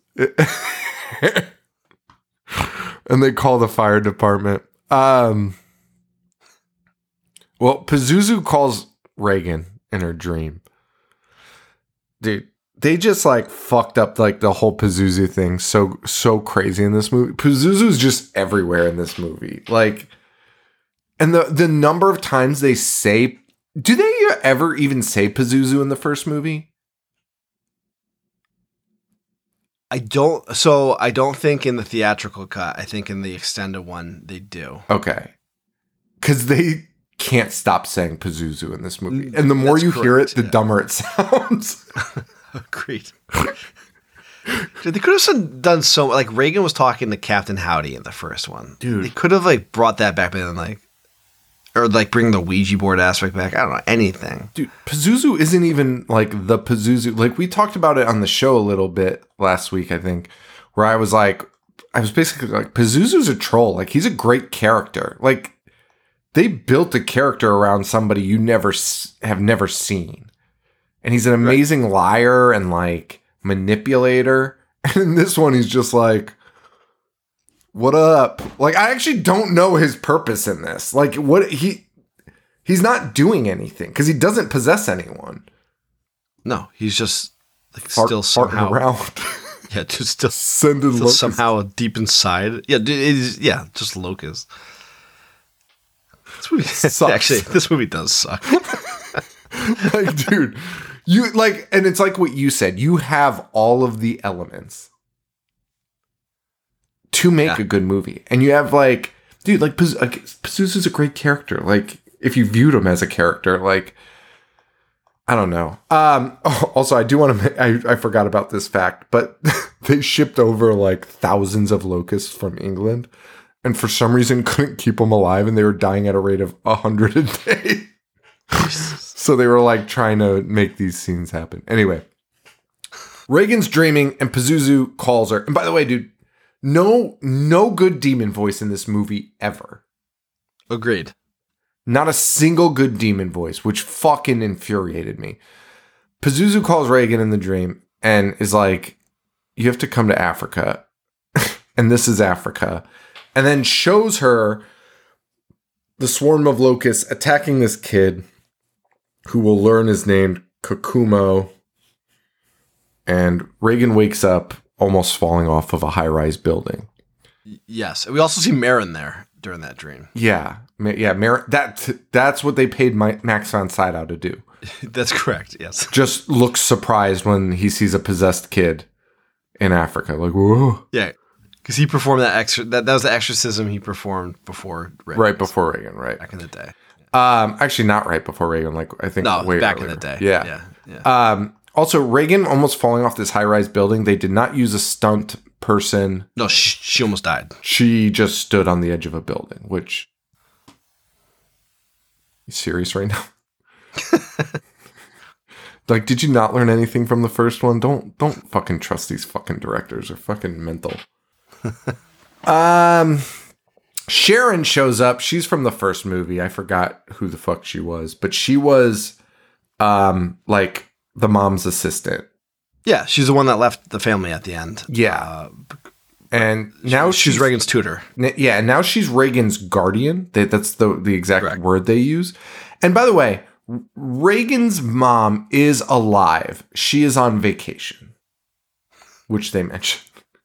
And they call the fire department. Well, Pazuzu calls Reagan in her dream. Dude, they just like fucked up like the whole Pazuzu thing so crazy in this movie. Pazuzu's just everywhere in this movie. Like, and the number of times they say, do they ever even say Pazuzu in the first movie? I don't think in the theatrical cut. I think in the extended one they do. Okay. Because they can't stop saying Pazuzu in this movie. And the more you hear it, the dumber it sounds. Agreed. Dude, they could have done so, like Reagan was talking to Captain Howdy in the first one. Dude. They could have like brought that back, but then like, or like bring the Ouija board aspect back. I don't know, anything. Dude, Pazuzu isn't even like the Pazuzu. Like we talked about it on the show a little bit last week, I think, where I was basically like, Pazuzu's a troll. Like he's a great character. Like they built a character around somebody you have never seen. And he's an amazing liar and like manipulator. And in this one, he's just like, what up? Like, I actually don't know his purpose in this. Like, he's not doing anything because he doesn't possess anyone. No, he's just like still somehow around. Yeah, just still sending still somehow deep inside. Yeah, just Locust. This movie sucks. Actually, this movie does suck. Like, dude, you like, and it's like what you said. You have all of the elements to make a good movie, and you have like, dude, like Pazuzu's a great character. Like, if you viewed him as a character, like, I don't know. Also, I do want to. I forgot about this fact, but they shipped over like thousands of locusts from England, and for some reason couldn't keep them alive, and they were dying at a rate of 100 a day. So they were like trying to make these scenes happen. Anyway, Reagan's dreaming and Pazuzu calls her. And by the way, dude, no good demon voice in this movie ever. Agreed. Not a single good demon voice, which fucking infuriated me. Pazuzu calls Reagan in the dream and is like, you have to come to Africa. And this is Africa. And then shows her the swarm of locusts attacking this kid who will learn is named Kokumo. And Reagan wakes up almost falling off of a high-rise building. Yes. We also see Marin there during that dream. Yeah. Marin, that's what they paid Max von Sydow to do. That's correct, yes. Just looks surprised when he sees a possessed kid in Africa. Like, whoa. Yeah. Because he performed that was the exorcism he performed before Reagan. Right before Reagan, right. Back in the day. Actually, not right before Reagan. Like, I think way back earlier. in the day. Yeah. Also, Reagan almost falling off this high-rise building. They did not use a stunt person. No, she almost died. She just stood on the edge of a building, which... You serious right now? Like, did you not learn anything from the first one? Don't fucking trust these fucking directors. They're fucking mental. Sharon shows up. She's from the first movie. I forgot who the fuck she was, but she was like the mom's assistant. Yeah, she's the one that left the family at the end. Yeah. And now she's Reagan's tutor. Yeah, and now she's Reagan's guardian. That's the exact Correct. word they use. And by the way, Reagan's mom is alive. She is on vacation, which they mentioned.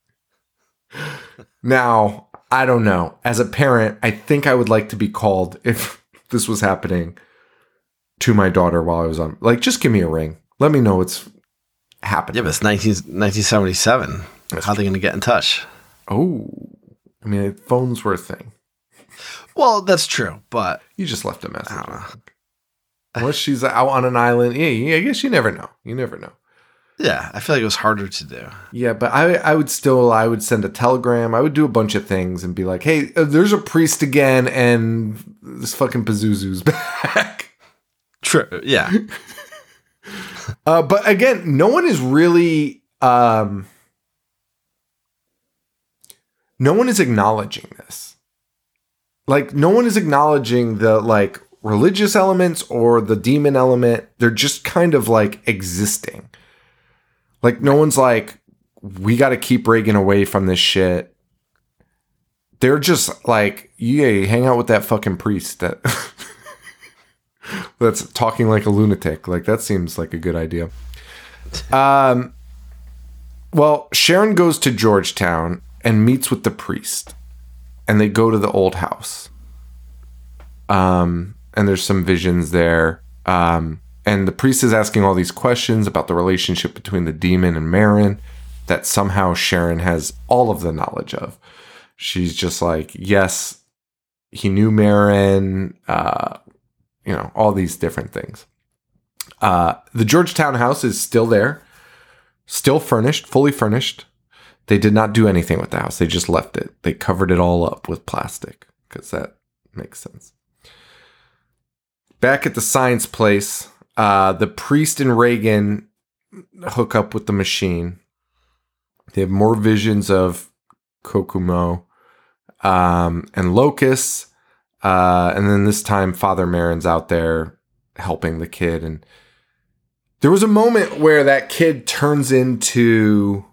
Now, I don't know. As a parent, I think I would like to be called if this was happening to my daughter while I was on. Like, just give me a ring. Let me know what's happening. Yeah, but it's 1977. How are they going to get in touch? Oh, I mean, phones were a thing. Well, that's true, but You just left a message. I don't know. Unless she's out on an island. Yeah, I guess you never know. You never know. Yeah, I feel like it was harder to do. Yeah, but I would send a telegram. I would do a bunch of things and be like, hey, there's a priest again and this fucking Pazuzu's back. True, yeah. But again, no one is really... no one is acknowledging this. Like, no one is acknowledging the, like, religious elements or the demon element. They're just kind of, like, existing. Like, no one's like, we got to keep Reagan away from this shit. They're just like, yeah, hang out with that fucking priest that's talking like a lunatic. Like, that seems like a good idea. Well, Sharon goes to Georgetown and meets with the priest. And they go to the old house. And there's some visions there. And the priest is asking all these questions about the relationship between the demon and Marin that somehow Sharon has all of the knowledge of. She's just like, yes, he knew Marin, all these different things. The Georgetown house is still there, still furnished, fully furnished. They did not do anything with the house. They just left it. They covered it all up with plastic because that makes sense. Back at the science place, the priest and Reagan hook up with the machine. They have more visions of Kokumo and locusts. And then this time, Father Marin's out there helping the kid. And there was a moment where that kid turns into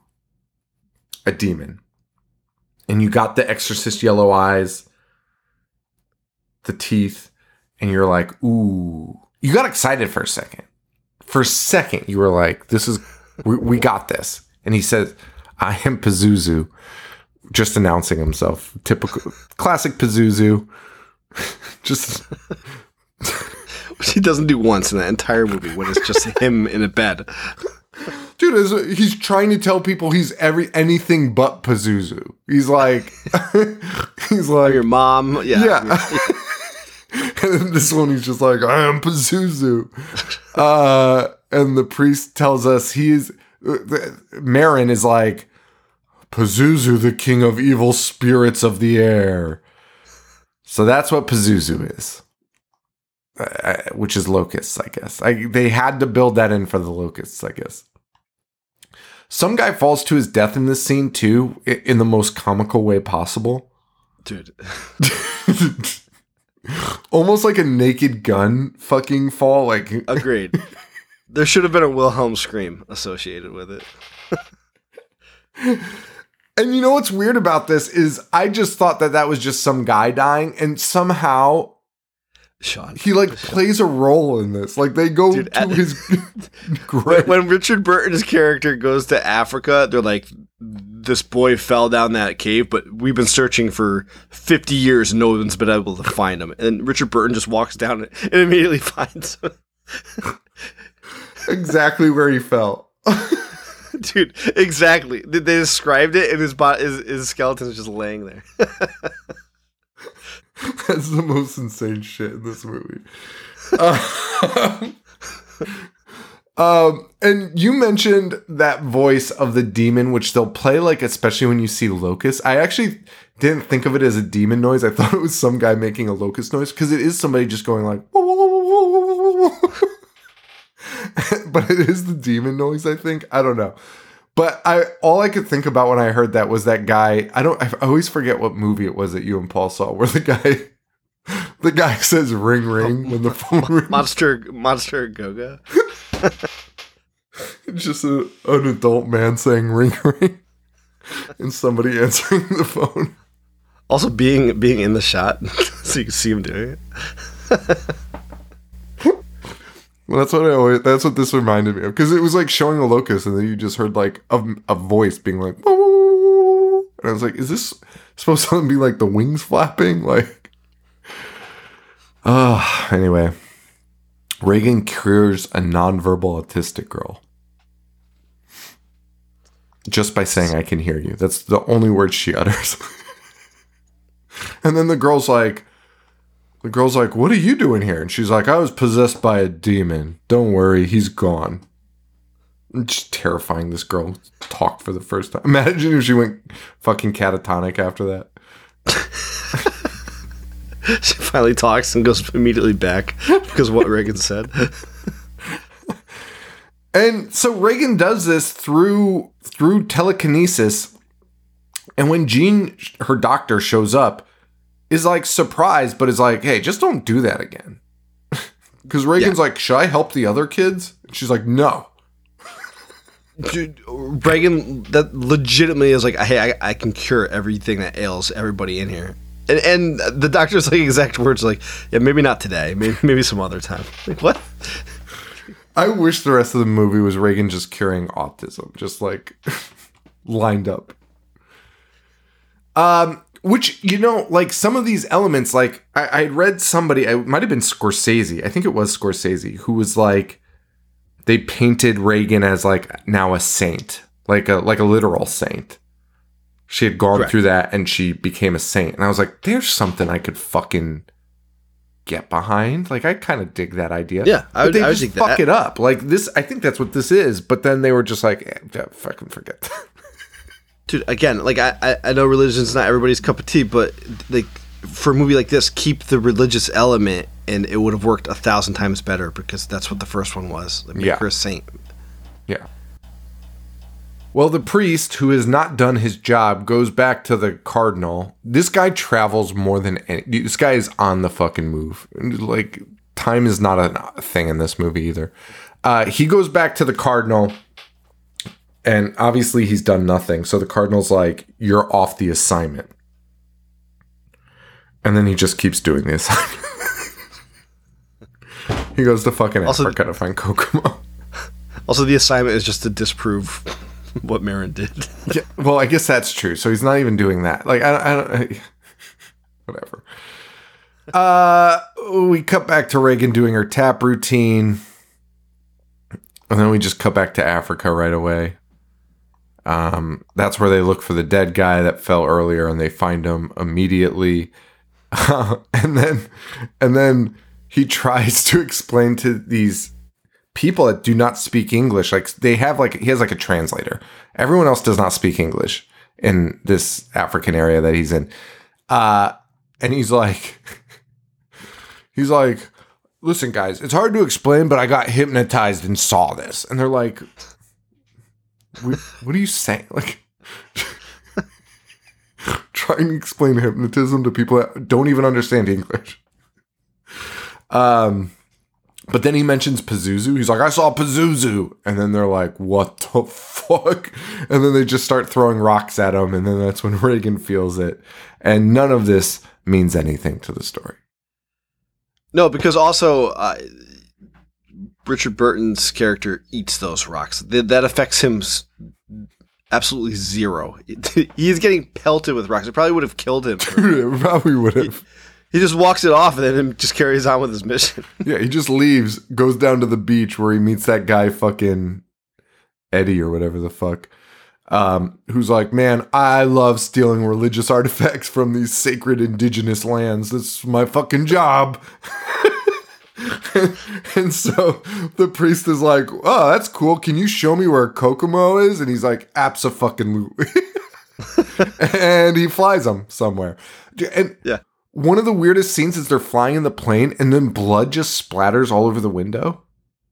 a demon. And you got the exorcist yellow eyes, the teeth, and you're like, ooh. You got excited for a second. For a second, you were like, we got this. And he says, I am Pazuzu. Just announcing himself. Typical, classic Pazuzu. Just... Which he doesn't do once in the entire movie when it's just him in a bed. Dude, he's trying to tell people he's anything but Pazuzu. He's like... Your mom. Yeah. And then this one, he's just like, I am Pazuzu. And the priest tells us Marin is like, Pazuzu, the king of evil spirits of the air. So that's what Pazuzu is. Which is locusts, I guess. They had to build that in for the locusts, I guess. Some guy falls to his death in this scene, too, in the most comical way possible. Dude. Almost like a Naked Gun fucking fall. Like, agreed. There should have been a Wilhelm scream associated with it. And you know what's weird about this is I just thought that was just some guy dying, and somehow Sean, he plays a role in this. Like they go to his grave. When Richard Burton's character goes to Africa, they're like, this boy fell down that cave, but we've been searching for 50 years and no one's been able to find him. And Richard Burton just walks down and immediately finds him. Exactly where he fell. Dude, exactly. They described it, and his skeleton is just laying there. That's the most insane shit in this movie. And you mentioned that voice of the demon, which they'll play, like, especially when you see locusts. I actually didn't think of it as a demon noise. I thought it was some guy making a locust noise, because it is somebody just going like, but it is the demon noise, I think. I don't know. But all I could think about when I heard that was that guy. I always forget what movie it was that you and Paul saw, where the guy says ring ring when the phone rings. Monster Goga. It's just an adult man saying ring ring and somebody answering the phone. Also being in the shot so you can see him doing it. Well, that's what this reminded me of, because it was like showing a locust, and then you just heard like a voice being like, "Woo!" And I was like, is this supposed to be like the wings flapping? Like, anyway, Regan cures a nonverbal autistic girl just by saying, "I can hear you." That's the only word she utters. And then the girl's like, "What are you doing here?" And she's like, "I was possessed by a demon. Don't worry, he's gone." It's just terrifying. This girl talked for the first time. Imagine if she went fucking catatonic after that. She finally talks and goes immediately back because of what Regan said. And so Regan does this through telekinesis. And when Jean, her doctor, shows up, is like surprised, but is like, "Hey, just don't do that again." Because Regan's like, "Should I help the other kids?" And she's like, "No." Dude, Regan, that legitimately is like, "Hey, I can cure everything that ails everybody in here." And the doctor's like exact words like, "Yeah, maybe not today. Maybe some other time." Like, what? I wish the rest of the movie was Regan just curing autism, just like lined up. Which, you know, like some of these elements, like I read somebody, it might have been Scorsese. I think it was Scorsese, who was like, they painted Regan as like now a saint, like a literal saint. She had gone through that and she became a saint. And I was like, there's something I could fucking get behind. Like, I kind of dig that idea. Yeah, I would just dig fuck that. it up. Like this, I think that's what this is. But then they were just like, yeah, fucking forget that. Dude, again, like I know religion's not everybody's cup of tea, but like for a movie like this, keep the religious element, and it would have worked 1,000 times better, because that's what the first one was. Like, make her a saint. Yeah. Well, the priest, who has not done his job, goes back to the cardinal. This guy travels more than any. This guy is on the fucking move. Like, time is not a thing in this movie either. He goes back to the cardinal. And obviously he's done nothing. So the cardinal's like, "You're off the assignment." And then he just keeps doing the assignment. He goes to fucking Africa to find Kokomo. Also, the assignment is just to disprove what Marin did. Yeah, well, I guess that's true. So he's not even doing that. Like, I don't whatever. We cut back to Regan doing her tap routine. And then we just cut back to Africa right away. That's where they look for the dead guy that fell earlier, and they find him immediately. And then he tries to explain to these people that do not speak English. Like, he has like a translator. Everyone else does not speak English in this African area that he's in. And he's like, "Listen, guys, it's hard to explain, but I got hypnotized and saw this." And they're like, what are you saying? Like, trying to explain hypnotism to people that don't even understand English. But then he mentions Pazuzu. He's like, I saw Pazuzu. And then they're like, what the fuck? And then they just start throwing rocks at him. And then that's when Reagan feels it. And none of this means anything to the story. No, because also Richard Burton's character eats those rocks. That affects him absolutely zero. He's getting pelted with rocks. It probably would have killed him. It probably would have. He just walks it off and then just carries on with his mission. Yeah, he just leaves, goes down to the beach where he meets that guy fucking Eddie or whatever the fuck, who's like, man, I love stealing religious artifacts from these sacred indigenous lands. That's my fucking job. And so the priest is like, oh, that's cool. Can you show me where Kokomo is? And he's like, abso-fucking-lutely. And he flies him somewhere. And yeah. One of the weirdest scenes is they're flying in the plane and then blood just splatters all over the window.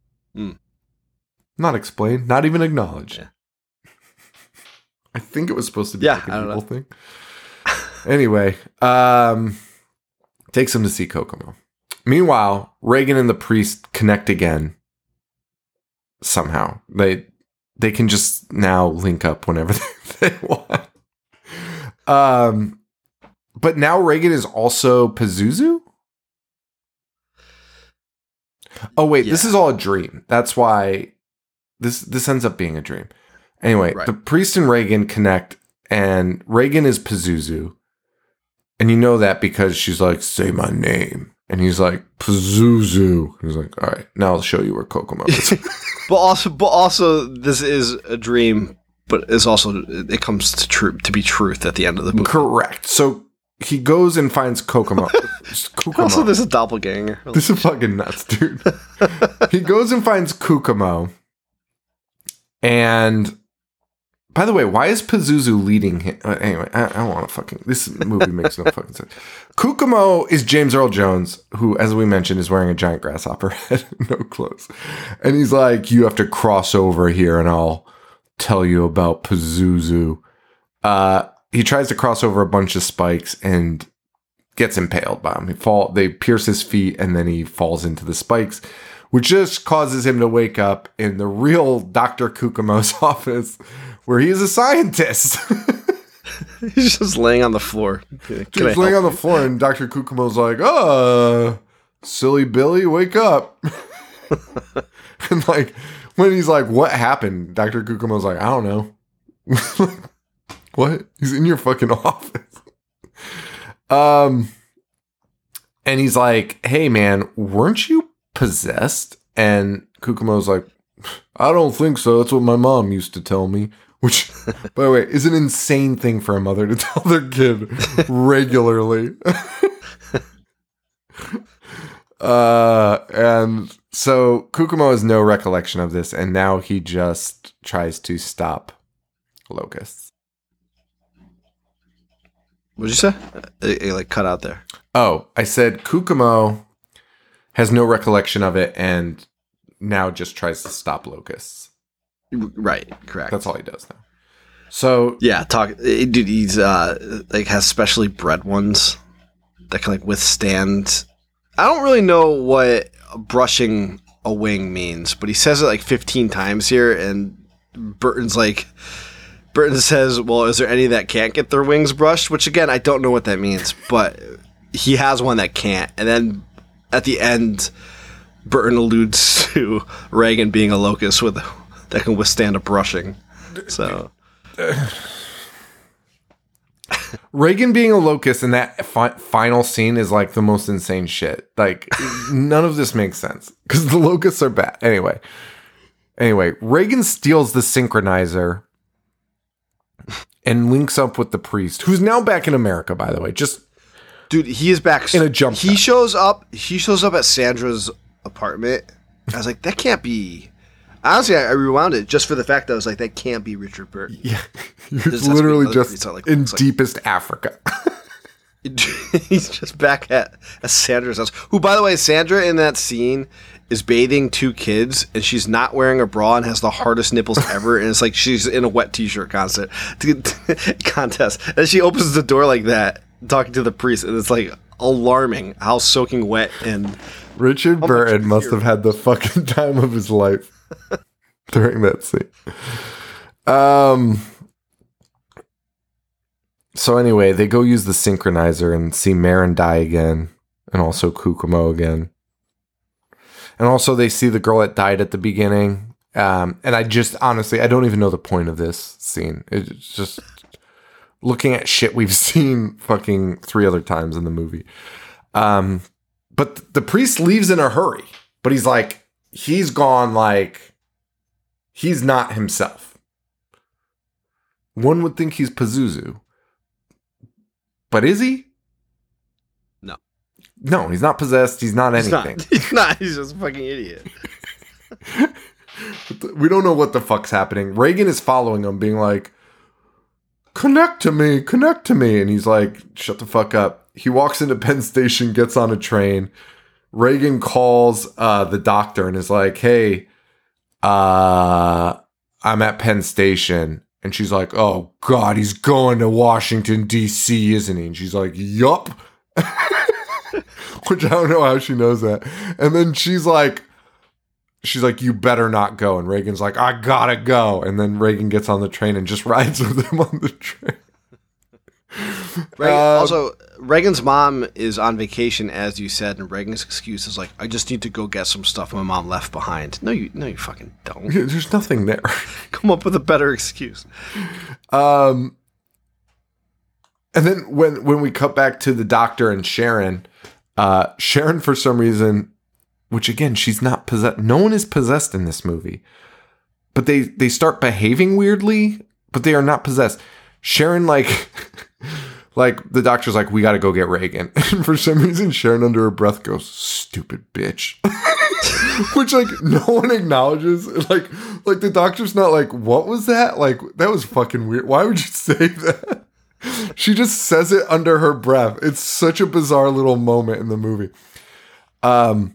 Not explained, not even acknowledged. Yeah. I think it was supposed to be like an evil thing. Anyway, takes him to see Kokomo. Meanwhile, Reagan and the priest connect again. Somehow. They can just now link up whenever they want. But now Reagan is also Pazuzu? Oh, wait. Yeah. This is all a dream. That's why this ends up being a dream. Anyway, right. The priest and Reagan connect, and Reagan is Pazuzu. And you know that because she's like, say my name. And he's like, Pazuzu. He's like, all right, now I'll show you where Kokomo is. but also, this is a dream, but it's also, it comes to be truth at the end of the movie. Correct. So he goes and finds Kokomo. Also, there's a doppelganger. This is fucking nuts, dude. He goes and finds Kokomo. And by the way, why is Pazuzu leading him? Anyway, I don't want to fucking... This movie makes no fucking sense. Kokomo is James Earl Jones, who, as we mentioned, is wearing a giant grasshopper head, no clothes. And he's like, you have to cross over here and I'll tell you about Pazuzu. He tries to cross over a bunch of spikes and gets impaled by them. They pierce his feet and then he falls into the spikes, which just causes him to wake up in the real Dr. Kokomo's office, where he is a scientist. He's just laying on the floor. He's laying on the floor, and Dr. Kokomo's like, silly Billy, wake up. And like, when he's like, what happened? Dr. Kokomo's like, I don't know. What? He's in your fucking office. And he's like, hey man, weren't you possessed? And Kokomo's like, I don't think so. That's what my mom used to tell me. Which, by the way, is an insane thing for a mother to tell their kid regularly. And so Kokomo has no recollection of this, and now he just tries to stop locusts. What'd you say? It like cut out there. Oh, I said Kokomo has no recollection of it and now just tries to stop locusts. Right, correct. That's all he does now. So yeah, dude, he's like has specially bred ones that can like withstand. I don't really know what brushing a wing means, but he says it like 15 times here, and Burton says, well, is there any that can't get their wings brushed? Which, again, I don't know what that means, but he has one that can't. And then at the end, Burton alludes to Reagan being a locust that can withstand a brushing. So Reagan being a locust in that final scene is like the most insane shit. Like, none of this makes sense because the locusts are bad. Anyway, Reagan steals the synchronizer and links up with the priest, who's now back in America, by the way. Dude, he is back in a jump. He shows up at Sandra's apartment. I was like, that can't be. Honestly, I rewound it just for the fact that I was like, that can't be Richard Burton. Yeah, he's literally just in deepest Africa. He's just back at Sandra's house. Who, by the way, Sandra in that scene is bathing two kids, and she's not wearing a bra and has the hardest nipples ever, and it's like she's in a wet t-shirt contest. And she opens the door like that, talking to the priest, and it's like alarming how soaking wet and Richard Burton must have had the fucking time of his life during that scene. So anyway, they go use the synchronizer and see Marin die again, and also Kukumo again. And also they see the girl that died at the beginning. And I just, honestly, I don't even know the point of this scene. It's just looking at shit we've seen fucking 3 other times in the movie. But the priest leaves in a hurry. But he's like, he's gone like, he's not himself. One would think he's Pazuzu. But is he? No, he's not possessed. He's not anything. He's not. He's just a fucking idiot. We don't know what the fuck's happening. Reagan is following him, being like, connect to me. And he's like, shut the fuck up. He walks into Penn Station, gets on a train. Reagan calls the doctor and is like, hey, I'm at Penn Station. And she's like, oh, God, he's going to Washington, D.C., isn't he? And she's like, yup. Which I don't know how she knows that. And then she's like, you better not go. And Reagan's like, I gotta go. And then Reagan gets on the train and just rides with him on the train. Also, Reagan's mom is on vacation, as you said, and Reagan's excuse is like, I just need to go get some stuff my mom left behind. No, you fucking don't. There's nothing there. Come up with a better excuse. And then when we cut back to the doctor and Sharon, Sharon, for some reason, which again, she's not possessed. No one is possessed in this movie. But they start behaving weirdly, but they are not possessed. Sharon, like the doctor's like, we got to go get Reagan. And for some reason, Sharon under her breath goes, stupid bitch. Which, like, no one acknowledges. Like the doctor's not like, what was that? Like, that was fucking weird. Why would you say that? She just says it under her breath. It's such a bizarre little moment in the movie. And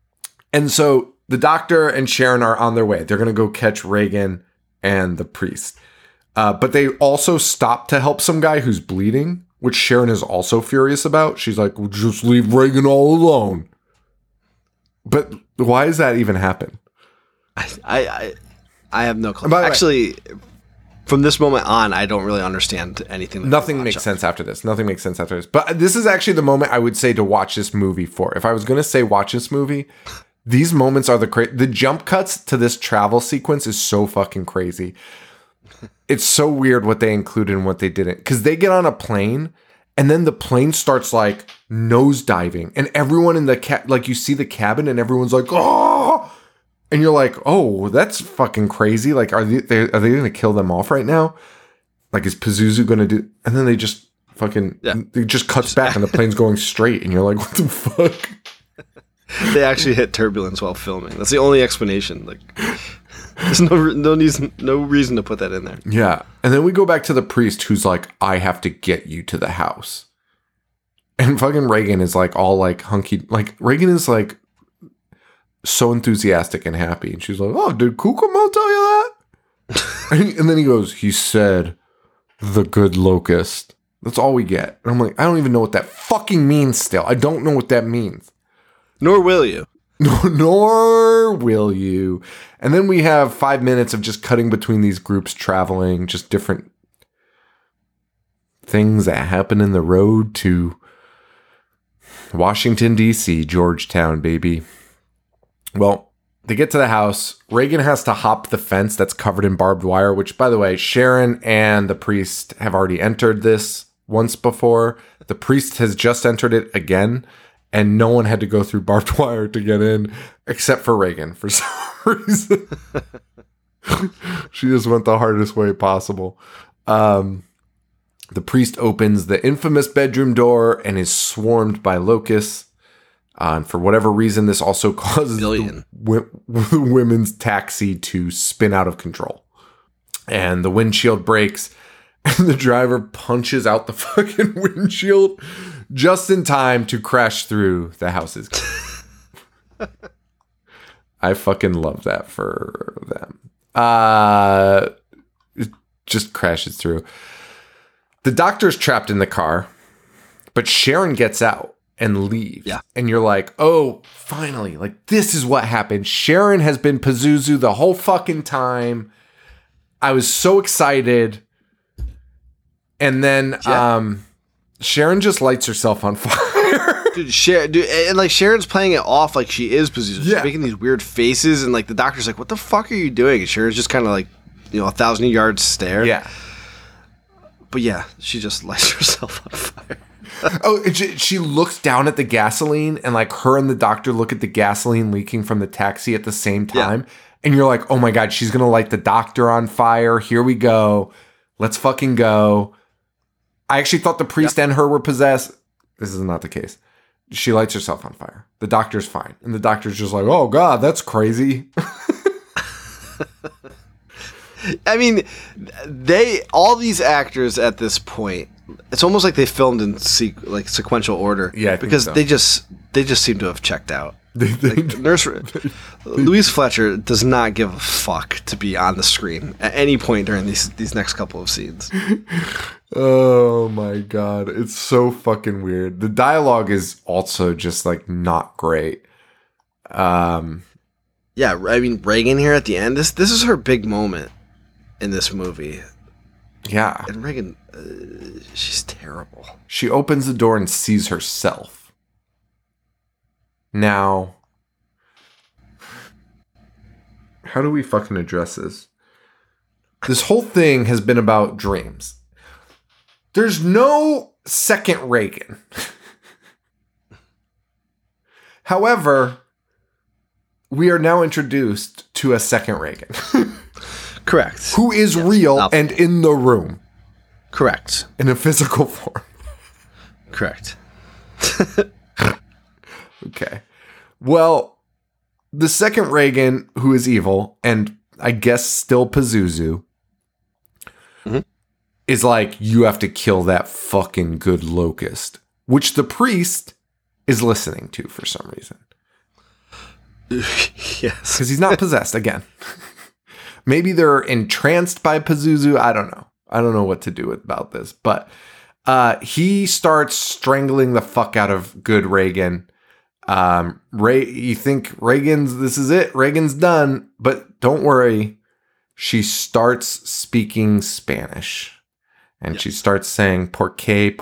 so the doctor and Sharon are on their way. They're going to go catch Reagan and the priest. But they also stop to help some guy who's bleeding, which Sharon is also furious about. She's like, well, just leave Reagan all alone. But why does that even happen? I have no clue. Actually, from this moment on, I don't really understand anything. Nothing makes sense after this. But this is actually the moment I would say to watch this movie for. If I was going to say watch this movie, these moments are the jump cuts to this travel sequence is so fucking crazy. It's so weird what they included and what they didn't. Because they get on a plane, and then the plane starts like nose diving, and everyone in the like you see the cabin, and everyone's like, oh, and you're like, oh, that's fucking crazy. Like, are they going to kill them off right now? Like, is Pazuzu going to do? And then they just fucking it just cuts back, and the plane's going straight, and you're like, what the fuck? They actually hit turbulence while filming. That's the only explanation. Like, there's no reason to put that in there. Yeah. And then we go back to the priest who's like, I have to get you to the house. And fucking Reagan is like all like hunky. Like, Reagan is like so enthusiastic and happy. And she's like, oh, did Kukumo tell you that? And then he goes, he said, the good locust. That's all we get. And I'm like, I don't even know what that fucking means still. I don't know what that means. Nor will you. Nor will you. And then we have 5 minutes of just cutting between these groups traveling, just different things that happen in the road to Washington, D.C., Georgetown, baby. Well, they get to the house. Reagan has to hop the fence that's covered in barbed wire, which, by the way, Sharon and the priest have already entered this once before. The priest has just entered it again. And no one had to go through barbed wire to get in, except for Reagan, for some reason. She just went the hardest way possible. The priest opens the infamous bedroom door and is swarmed by locusts. And for whatever reason, this also causes the women's taxi to spin out of control. And the windshield breaks, and the driver punches out the fucking windshield just in time to crash through the house's gate. I fucking love that for them. It just crashes through. The doctor's trapped in the car, but Sharon gets out. and leave. Yeah. And you're like, oh, finally, like this is what happened. Sharon has been Pazuzu the whole fucking time. I was so excited. And then Sharon just lights herself on fire. And like Sharon's playing it off like she is Pazuzu. Yeah. She's making these weird faces, and like the doctor's like, "What the fuck are you doing?" And Sharon's just kind of like, 1,000-yard stare. Yeah. But yeah, she just lights herself on fire. Oh, and she looks down at the gasoline, and like her and the doctor look at the gasoline leaking from the taxi at the same time. Yeah. And you're like, oh my God, she's going to light the doctor on fire. Here we go. Let's fucking go. I actually thought the priest and her were possessed. This is not the case. She lights herself on fire. The doctor's fine. And the doctor's just like, oh God, that's crazy. I mean, all these actors at this point, it's almost like they filmed in sequential order. Yeah, because so. they just seem to have checked out. Louise Fletcher does not give a fuck to be on the screen at any point during these next couple of scenes. Oh my God, it's so fucking weird. The dialogue is also just like not great. Yeah, I mean Reagan here at the end. This is her big moment in this movie. Yeah, and Reagan, she's terrible. She opens the door and sees herself. Now, how do we fucking address this? This whole thing has been about dreams. There's no second Reagan. However, we are now introduced to a second Reagan. Correct. Who is real and in the room. Correct. In a physical form. Correct. Okay. Well, the second Reagan, who is evil, and I guess still Pazuzu, is like, you have to kill that fucking good locust, which the priest is listening to for some reason. Yes. Because he's not possessed, again. Maybe they're entranced by Pazuzu. I don't know. I don't know what to do about this. But he starts strangling the fuck out of good Reagan. You think this is it. Reagan's done. But don't worry. She starts speaking Spanish. And she starts saying, por qué,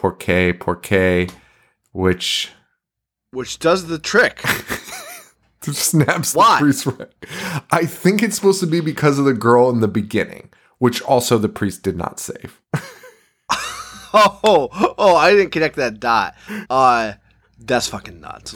which does the trick. Snaps Why? The priest right. I think it's supposed to be because of the girl in the beginning, which also the priest did not save. Oh, I didn't connect that dot. That's fucking nuts.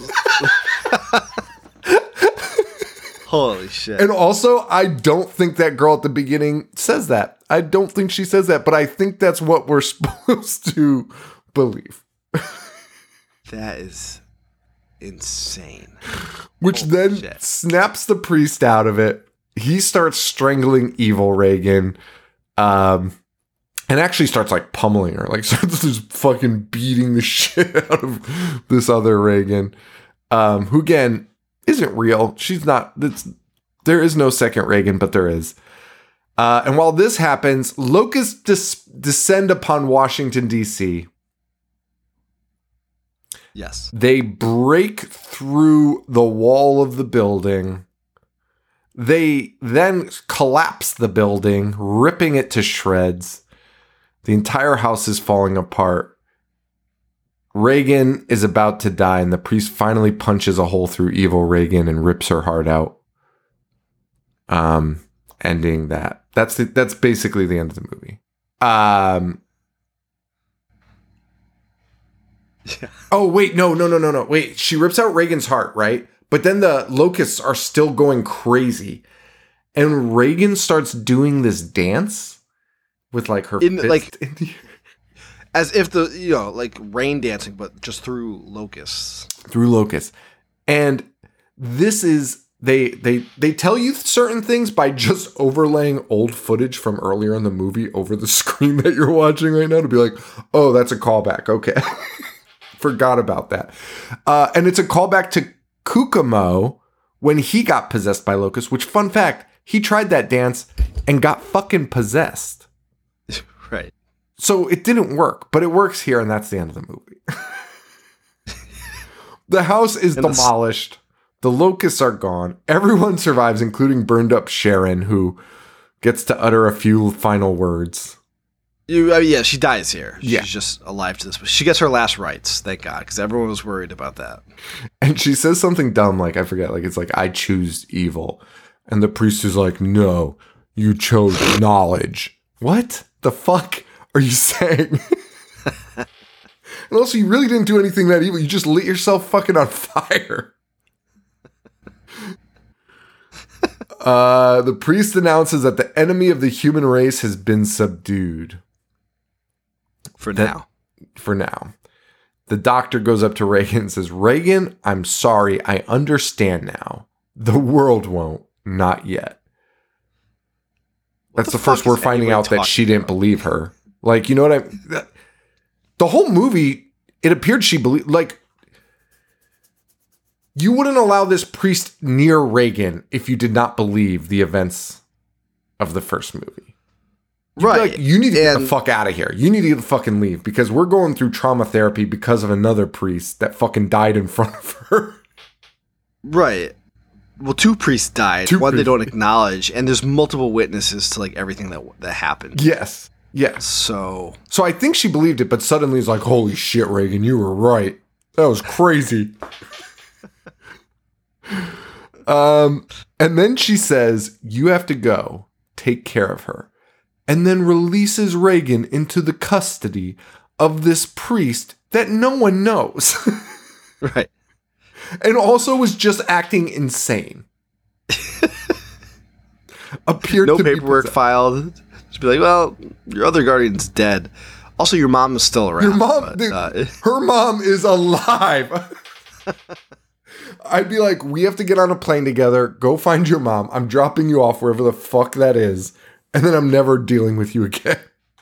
Holy shit. And also, I don't think that girl at the beginning says that. I don't think she says that, but I think that's what we're supposed to believe. That is insane. Which then snaps the priest out of it. He starts strangling evil Reagan. And actually starts like pummeling her. Like starts just fucking beating the shit out of this other Reagan. Who again isn't real. She's not. There is no second Reagan, but there is. And while this happens, locusts descend upon Washington, D.C. Yes. They break through the wall of the building. They then collapse the building, ripping it to shreds. The entire house is falling apart. Reagan is about to die, and the priest finally punches a hole through evil Reagan and rips her heart out. Ending that. That's basically the end of the movie. Yeah. Oh, wait, no. Wait, she rips out Reagan's heart, right? But then the locusts are still going crazy. And Reagan starts doing this dance with like her fist in the as if like rain dancing, but just through locusts. Through locusts. And this is they tell you certain things by just overlaying old footage from earlier in the movie over the screen that you're watching right now to be like, oh, that's a callback. Okay. Forgot about that. And it's a callback to Kukumo when he got possessed by locusts, which, fun fact, he tried that dance and got fucking possessed. Right. So it didn't work, but it works here, and that's the end of the movie. The house is And demolished. The locusts are gone. Everyone survives, including burned up Sharon, who gets to utter a few final words. Yeah, she dies here. Yeah. She's just alive to this. But she gets her last rites, thank God, because everyone was worried about that. And she says something dumb, like, I forget, like, it's like, I choose evil. And the priest is like, no, you chose knowledge. What the fuck are you saying? And also, you really didn't do anything that evil. You just lit yourself fucking on fire. The priest announces that the enemy of the human race has been subdued. For now. For now. The doctor goes up to Reagan and says, Reagan, I'm sorry. I understand now. The world won't. Not yet. That's the first we're finding out that she didn't believe her. Like, you know what the whole movie, it appeared she believed, like, you wouldn't allow this priest near Reagan if you did not believe the events of the first movie. Right. Like, you need to get the fuck out of here. You need to get the fucking leave because we're going through trauma therapy because of another priest that fucking died in front of her. Right. Well, two priests died. One they don't acknowledge, and there's multiple witnesses to like everything that happened. Yes. Yes. So I think she believed it, but suddenly it's like, holy shit, Reagan, you were right. That was crazy. And then she says, you have to go take care of her. And then releases Reagan into the custody of this priest that no one knows. Right. And also was just acting insane. Appeared no to paperwork filed. Just be like, well, your other guardian's dead. Also, your mom is still around. Your mom, but, dude, her mom is alive. I'd be like, we have to get on a plane together. Go find your mom. I'm dropping you off wherever the fuck that is. And then I'm never dealing with you again.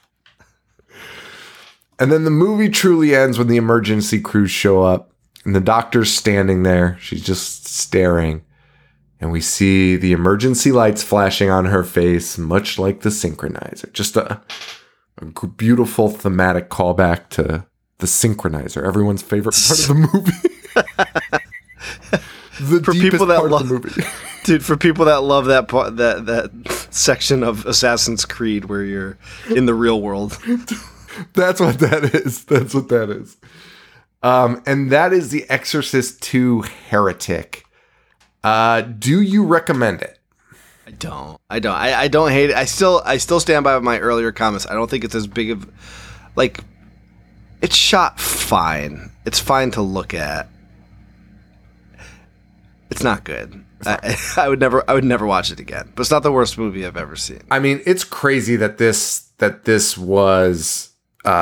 And then the movie truly ends when the emergency crews show up. And the doctor's standing there. She's just staring. And we see the emergency lights flashing on her face, much like the synchronizer. Just a beautiful thematic callback to the synchronizer, everyone's favorite part of the movie. The for deepest people that part love of the movie. Dude, for people that love that part, that section of Assassin's Creed where you're in the real world. That's what that is. That's what that is. And that is The Exorcist II Heretic. Do you recommend it? I don't. I don't hate it. I still stand by my earlier comments. I don't think it's as big of, like, it's shot fine. It's fine to look at. It's not good. I would never watch it again. But it's not the worst movie I've ever seen. I mean, it's crazy that this was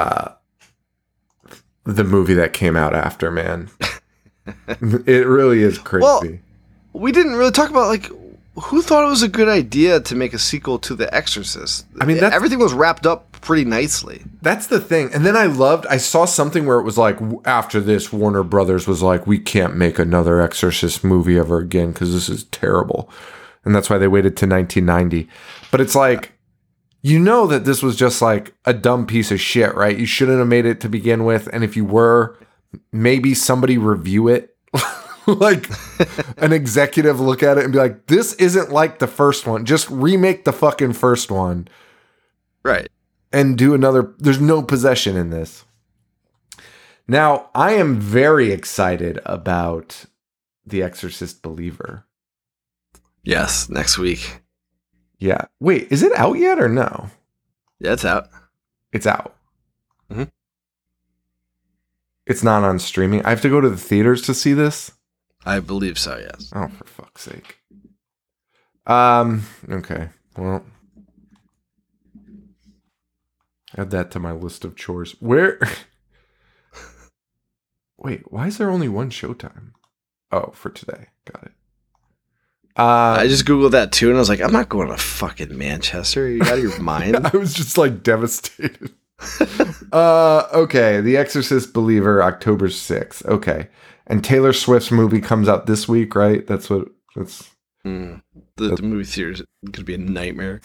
the movie that came out after, man. It really is crazy. Well, we didn't really talk about, like, who thought it was a good idea to make a sequel to The Exorcist? I mean, everything was wrapped up pretty nicely. That's the thing. And then I saw something where it was like, after this, Warner Brothers was like, we can't make another Exorcist movie ever again because this is terrible. And that's why they waited to 1990. But it's like, you know that this was just like a dumb piece of shit, right? You shouldn't have made it to begin with. And if you were, maybe somebody review it. Like an executive look at it and be like, this isn't like the first one. Just remake the fucking first one. Right. And do another. There's no possession in this. Now, I am very excited about The Exorcist Believer. Yes, next week. Yeah. Wait, is it out yet or no? Yeah, it's out. It's out. Mm-hmm. It's not on streaming. I have to go to the theaters to see this? I believe so, yes. Oh, for fuck's sake. Okay. Well, add that to my list of chores. Where? Wait, why is there only one showtime? Oh, for today. Got it. I just Googled that too, and I was like, I'm not going to fucking Manchester. Are you out of your mind? I was just like devastated. Okay. The Exorcist Believer, October 6th. Okay. And Taylor Swift's movie comes out this week, right? That's. The movie theater could be a nightmare.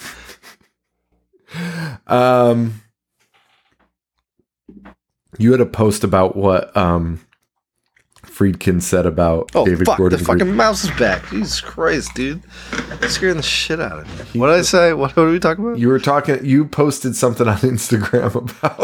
You had a post about what Friedkin said about Oh, David fuck, Gordon the Green. fucking mouse is back. Jesus Christ, dude. That's scaring the shit out of me. What did I say? What are we talking about? You posted something on Instagram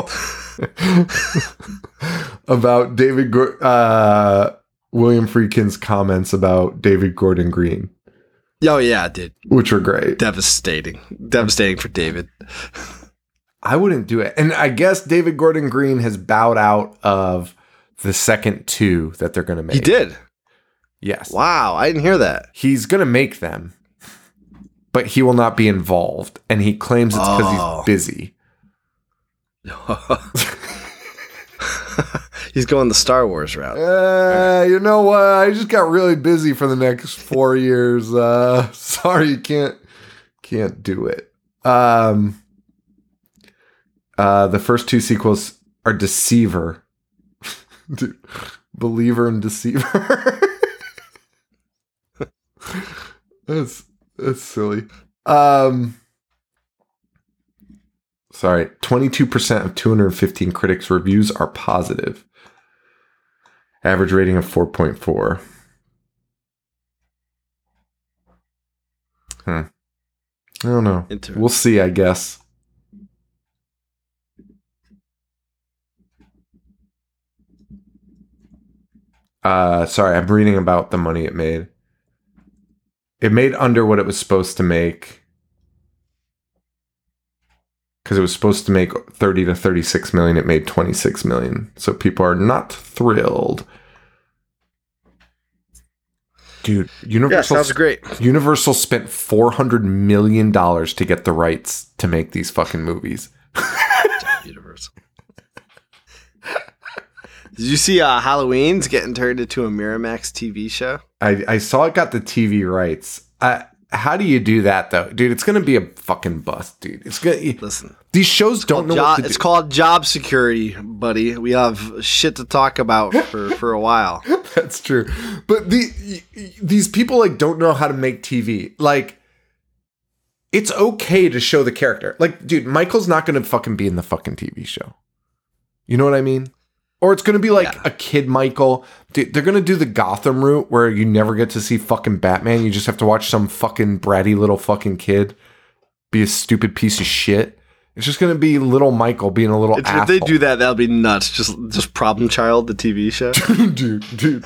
about William Friedkin's comments about David Gordon Green, Oh, yeah, dude. which were great. Devastating. Devastating for David. I wouldn't do it. And I guess David Gordon Green has bowed out of the second 2 that they're going to make. He did. Yes. Wow, I didn't hear that. He's going to make them, but he will not be involved. And he claims it's because he's busy. He's going the Star Wars route. You know what? I just got really busy for the next 4 years. Sorry, you can't do it. The first 2 sequels are Deceiver. Dude, Believer and Deceiver. That's silly. Sorry, 22% of 215 critics' reviews are positive. Average rating of 4.4. I don't know. We'll see, I guess. Sorry, I'm reading about the money it made. It made under what it was supposed to make. Because it was supposed to make 30 to 36 million. It made 26 million. So people are not thrilled. Dude, sounds great. Universal spent $400 million to get the rights to make these fucking movies. Universal. Did you see Halloween's getting turned into a Miramax TV show? I saw it got the TV rights. How do you do that though, dude? It's gonna be a fucking bust, dude. It's gonna listen. These shows don't know what to do. It's called job security, buddy. We have shit to talk about for a while. That's true, but these people like don't know how to make TV. Like, it's okay to show the character. Like, dude, Michael's not gonna fucking be in the fucking TV show. You know what I mean? Or it's going to be like a kid Michael. Dude, they're going to do the Gotham route where you never get to see fucking Batman. You just have to watch some fucking bratty little fucking kid be a stupid piece of shit. It's just going to be little Michael being a little asshole. If they do that, that'll be nuts. Just Problem Child, the TV show. dude.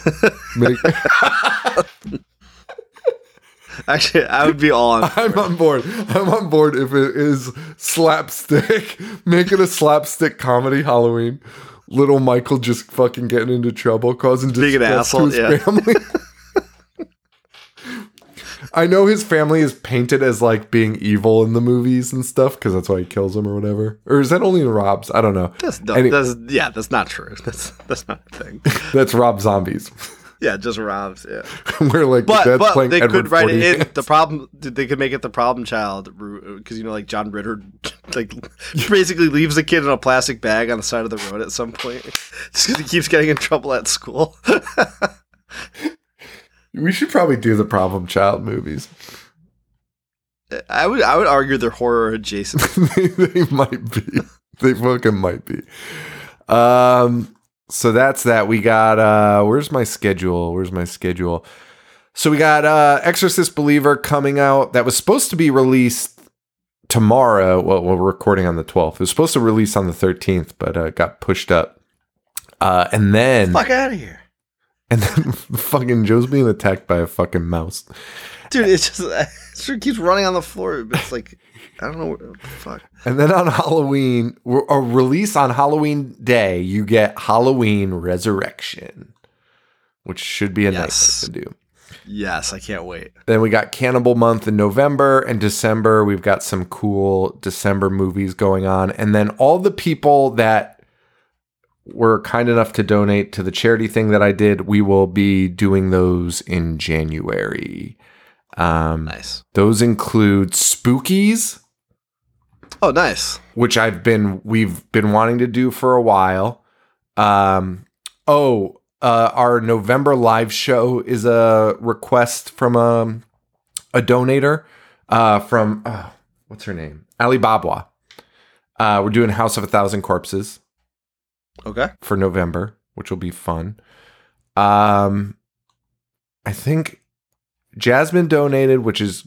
Actually, I would be all on board. I'm on board if it is slapstick. Make it a slapstick comedy Halloween. Little Michael just fucking getting into trouble, causing distress to his family. I know his family is painted as like being evil in the movies and stuff because that's why he kills them or whatever. Or is that only in Rob's? I don't know. That's not true. That's not a thing. That's Rob Zombies. Yeah, just Rob's. Yeah, we're like, but playing they Edward could write it in Hands. the problem. They could make it the Problem Child because like John Ritter, like basically leaves the kid in a plastic bag on the side of the road at some point just because he keeps getting in trouble at school. We should probably do the Problem Child movies. I would argue they're horror adjacent. They might be. They fucking might be. So that's that. We got where's my schedule? So we got Exorcist Believer coming out. That was supposed to be released tomorrow. Well, we're recording on the 12th. It was supposed to release on the 13th, but got pushed up. And then Fuck out of here. And then fucking Joe's being attacked by a fucking mouse. Dude, it sure keeps running on the floor. But it's like, I don't know what the fuck. And then on Halloween, a release on Halloween Day, you get Halloween Resurrection, which should be a nice thing to do. Yes, I can't wait. Then we got Cannibal Month in November and December. We've got some cool December movies going on. And then all the people that were kind enough to donate to the charity thing that I did, we will be doing those in January. Nice. Those include Spookies. Oh, nice. Which we've been wanting to do for a while. Our November live show is a request from a donator from what's her name? Ali Babwa. We're doing House of 1,000 Corpses. Okay. For November, which will be fun. I think Jasmine donated, which is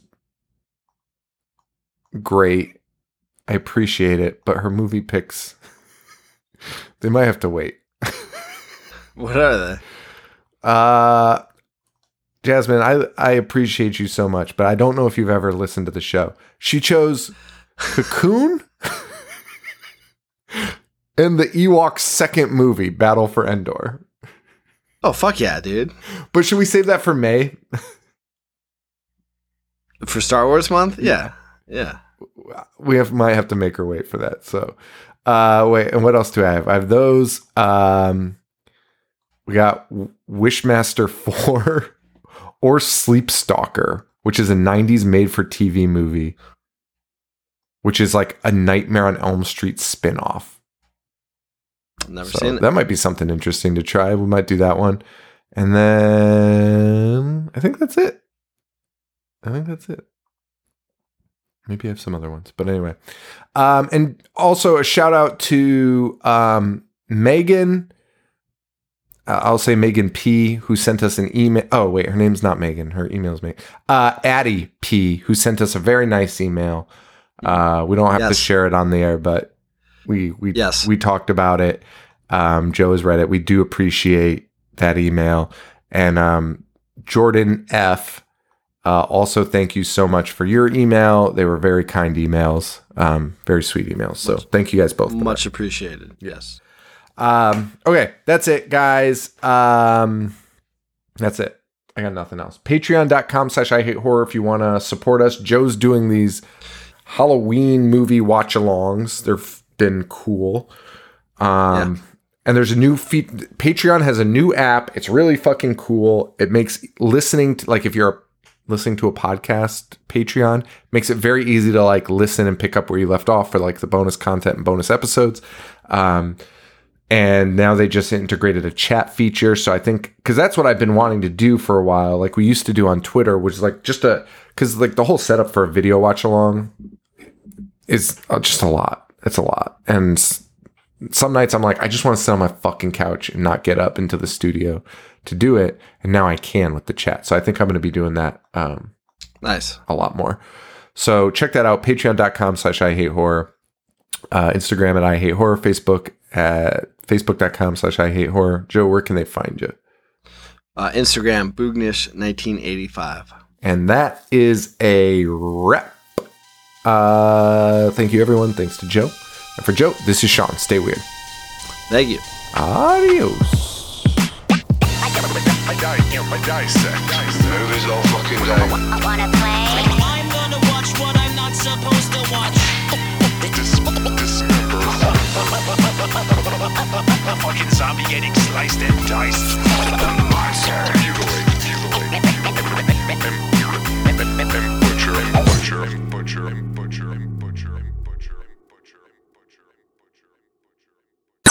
great. I appreciate it, but her movie picks, they might have to wait. What are they? Jasmine, I appreciate you so much, but I don't know if you've ever listened to the show. She chose Cocoon and the Ewoks' second movie, Battle for Endor. Oh, fuck yeah, dude. But should we save that for May? For Star Wars month? Yeah. Yeah. We might have to make her wait for that. So, wait, and what else do I have? I have those. We got Wishmaster 4 or Sleep Stalker, which is a 90s made-for-TV movie, which is like a Nightmare on Elm Street spinoff. Never seen it. That might be something interesting to try. We might do that one. And then I think that's it. Maybe I have some other ones, but anyway. And also a shout out to Megan. I'll say Megan P, who sent us an email. Oh, wait, her name's not Megan. Her email's Megan. Addie P, who sent us a very nice email. We don't have to share it on the air, but we talked about it. Joe has read it. We do appreciate that email. And Jordan F, also thank you so much for your email. They were very kind emails, very sweet emails. So thank you guys both. Much appreciated. Yes. Okay, that's it, guys. That's it. I got nothing else. Patreon.com/IHateHorror if you want to support us. Joe's doing these Halloween movie watch-alongs. They've been cool. And there's a new Patreon has a new app. It's really fucking cool. It makes listening to, like, if you're listening to a podcast, Patreon makes it very easy to like listen and pick up where you left off for like the bonus content and bonus episodes. And now they just integrated a chat feature. So I think, because that's what I've been wanting to do for a while, like we used to do on Twitter, which is like because like the whole setup for a video watch along is just a lot. It's a lot. And some nights I'm like, I just want to sit on my fucking couch and not get up into the studio to do it. And now I can with the chat. So I think I'm going to be doing that nice a lot more. So check that out. Patreon.com/IHateHorror. Instagram at IHateHorror. Facebook at Facebook.com/IHateHorror. Joe, where can they find you? Instagram, Boognish1985. And that is a wrap. Thank you, everyone. Thanks to Joe. And for Joe, this is Sean. Stay weird. Thank you. Adios. I dissect. Movies all fucking day. I wanna play. I'm gonna watch what I'm not supposed to watch. A fucking zombie getting sliced and diced. The monster.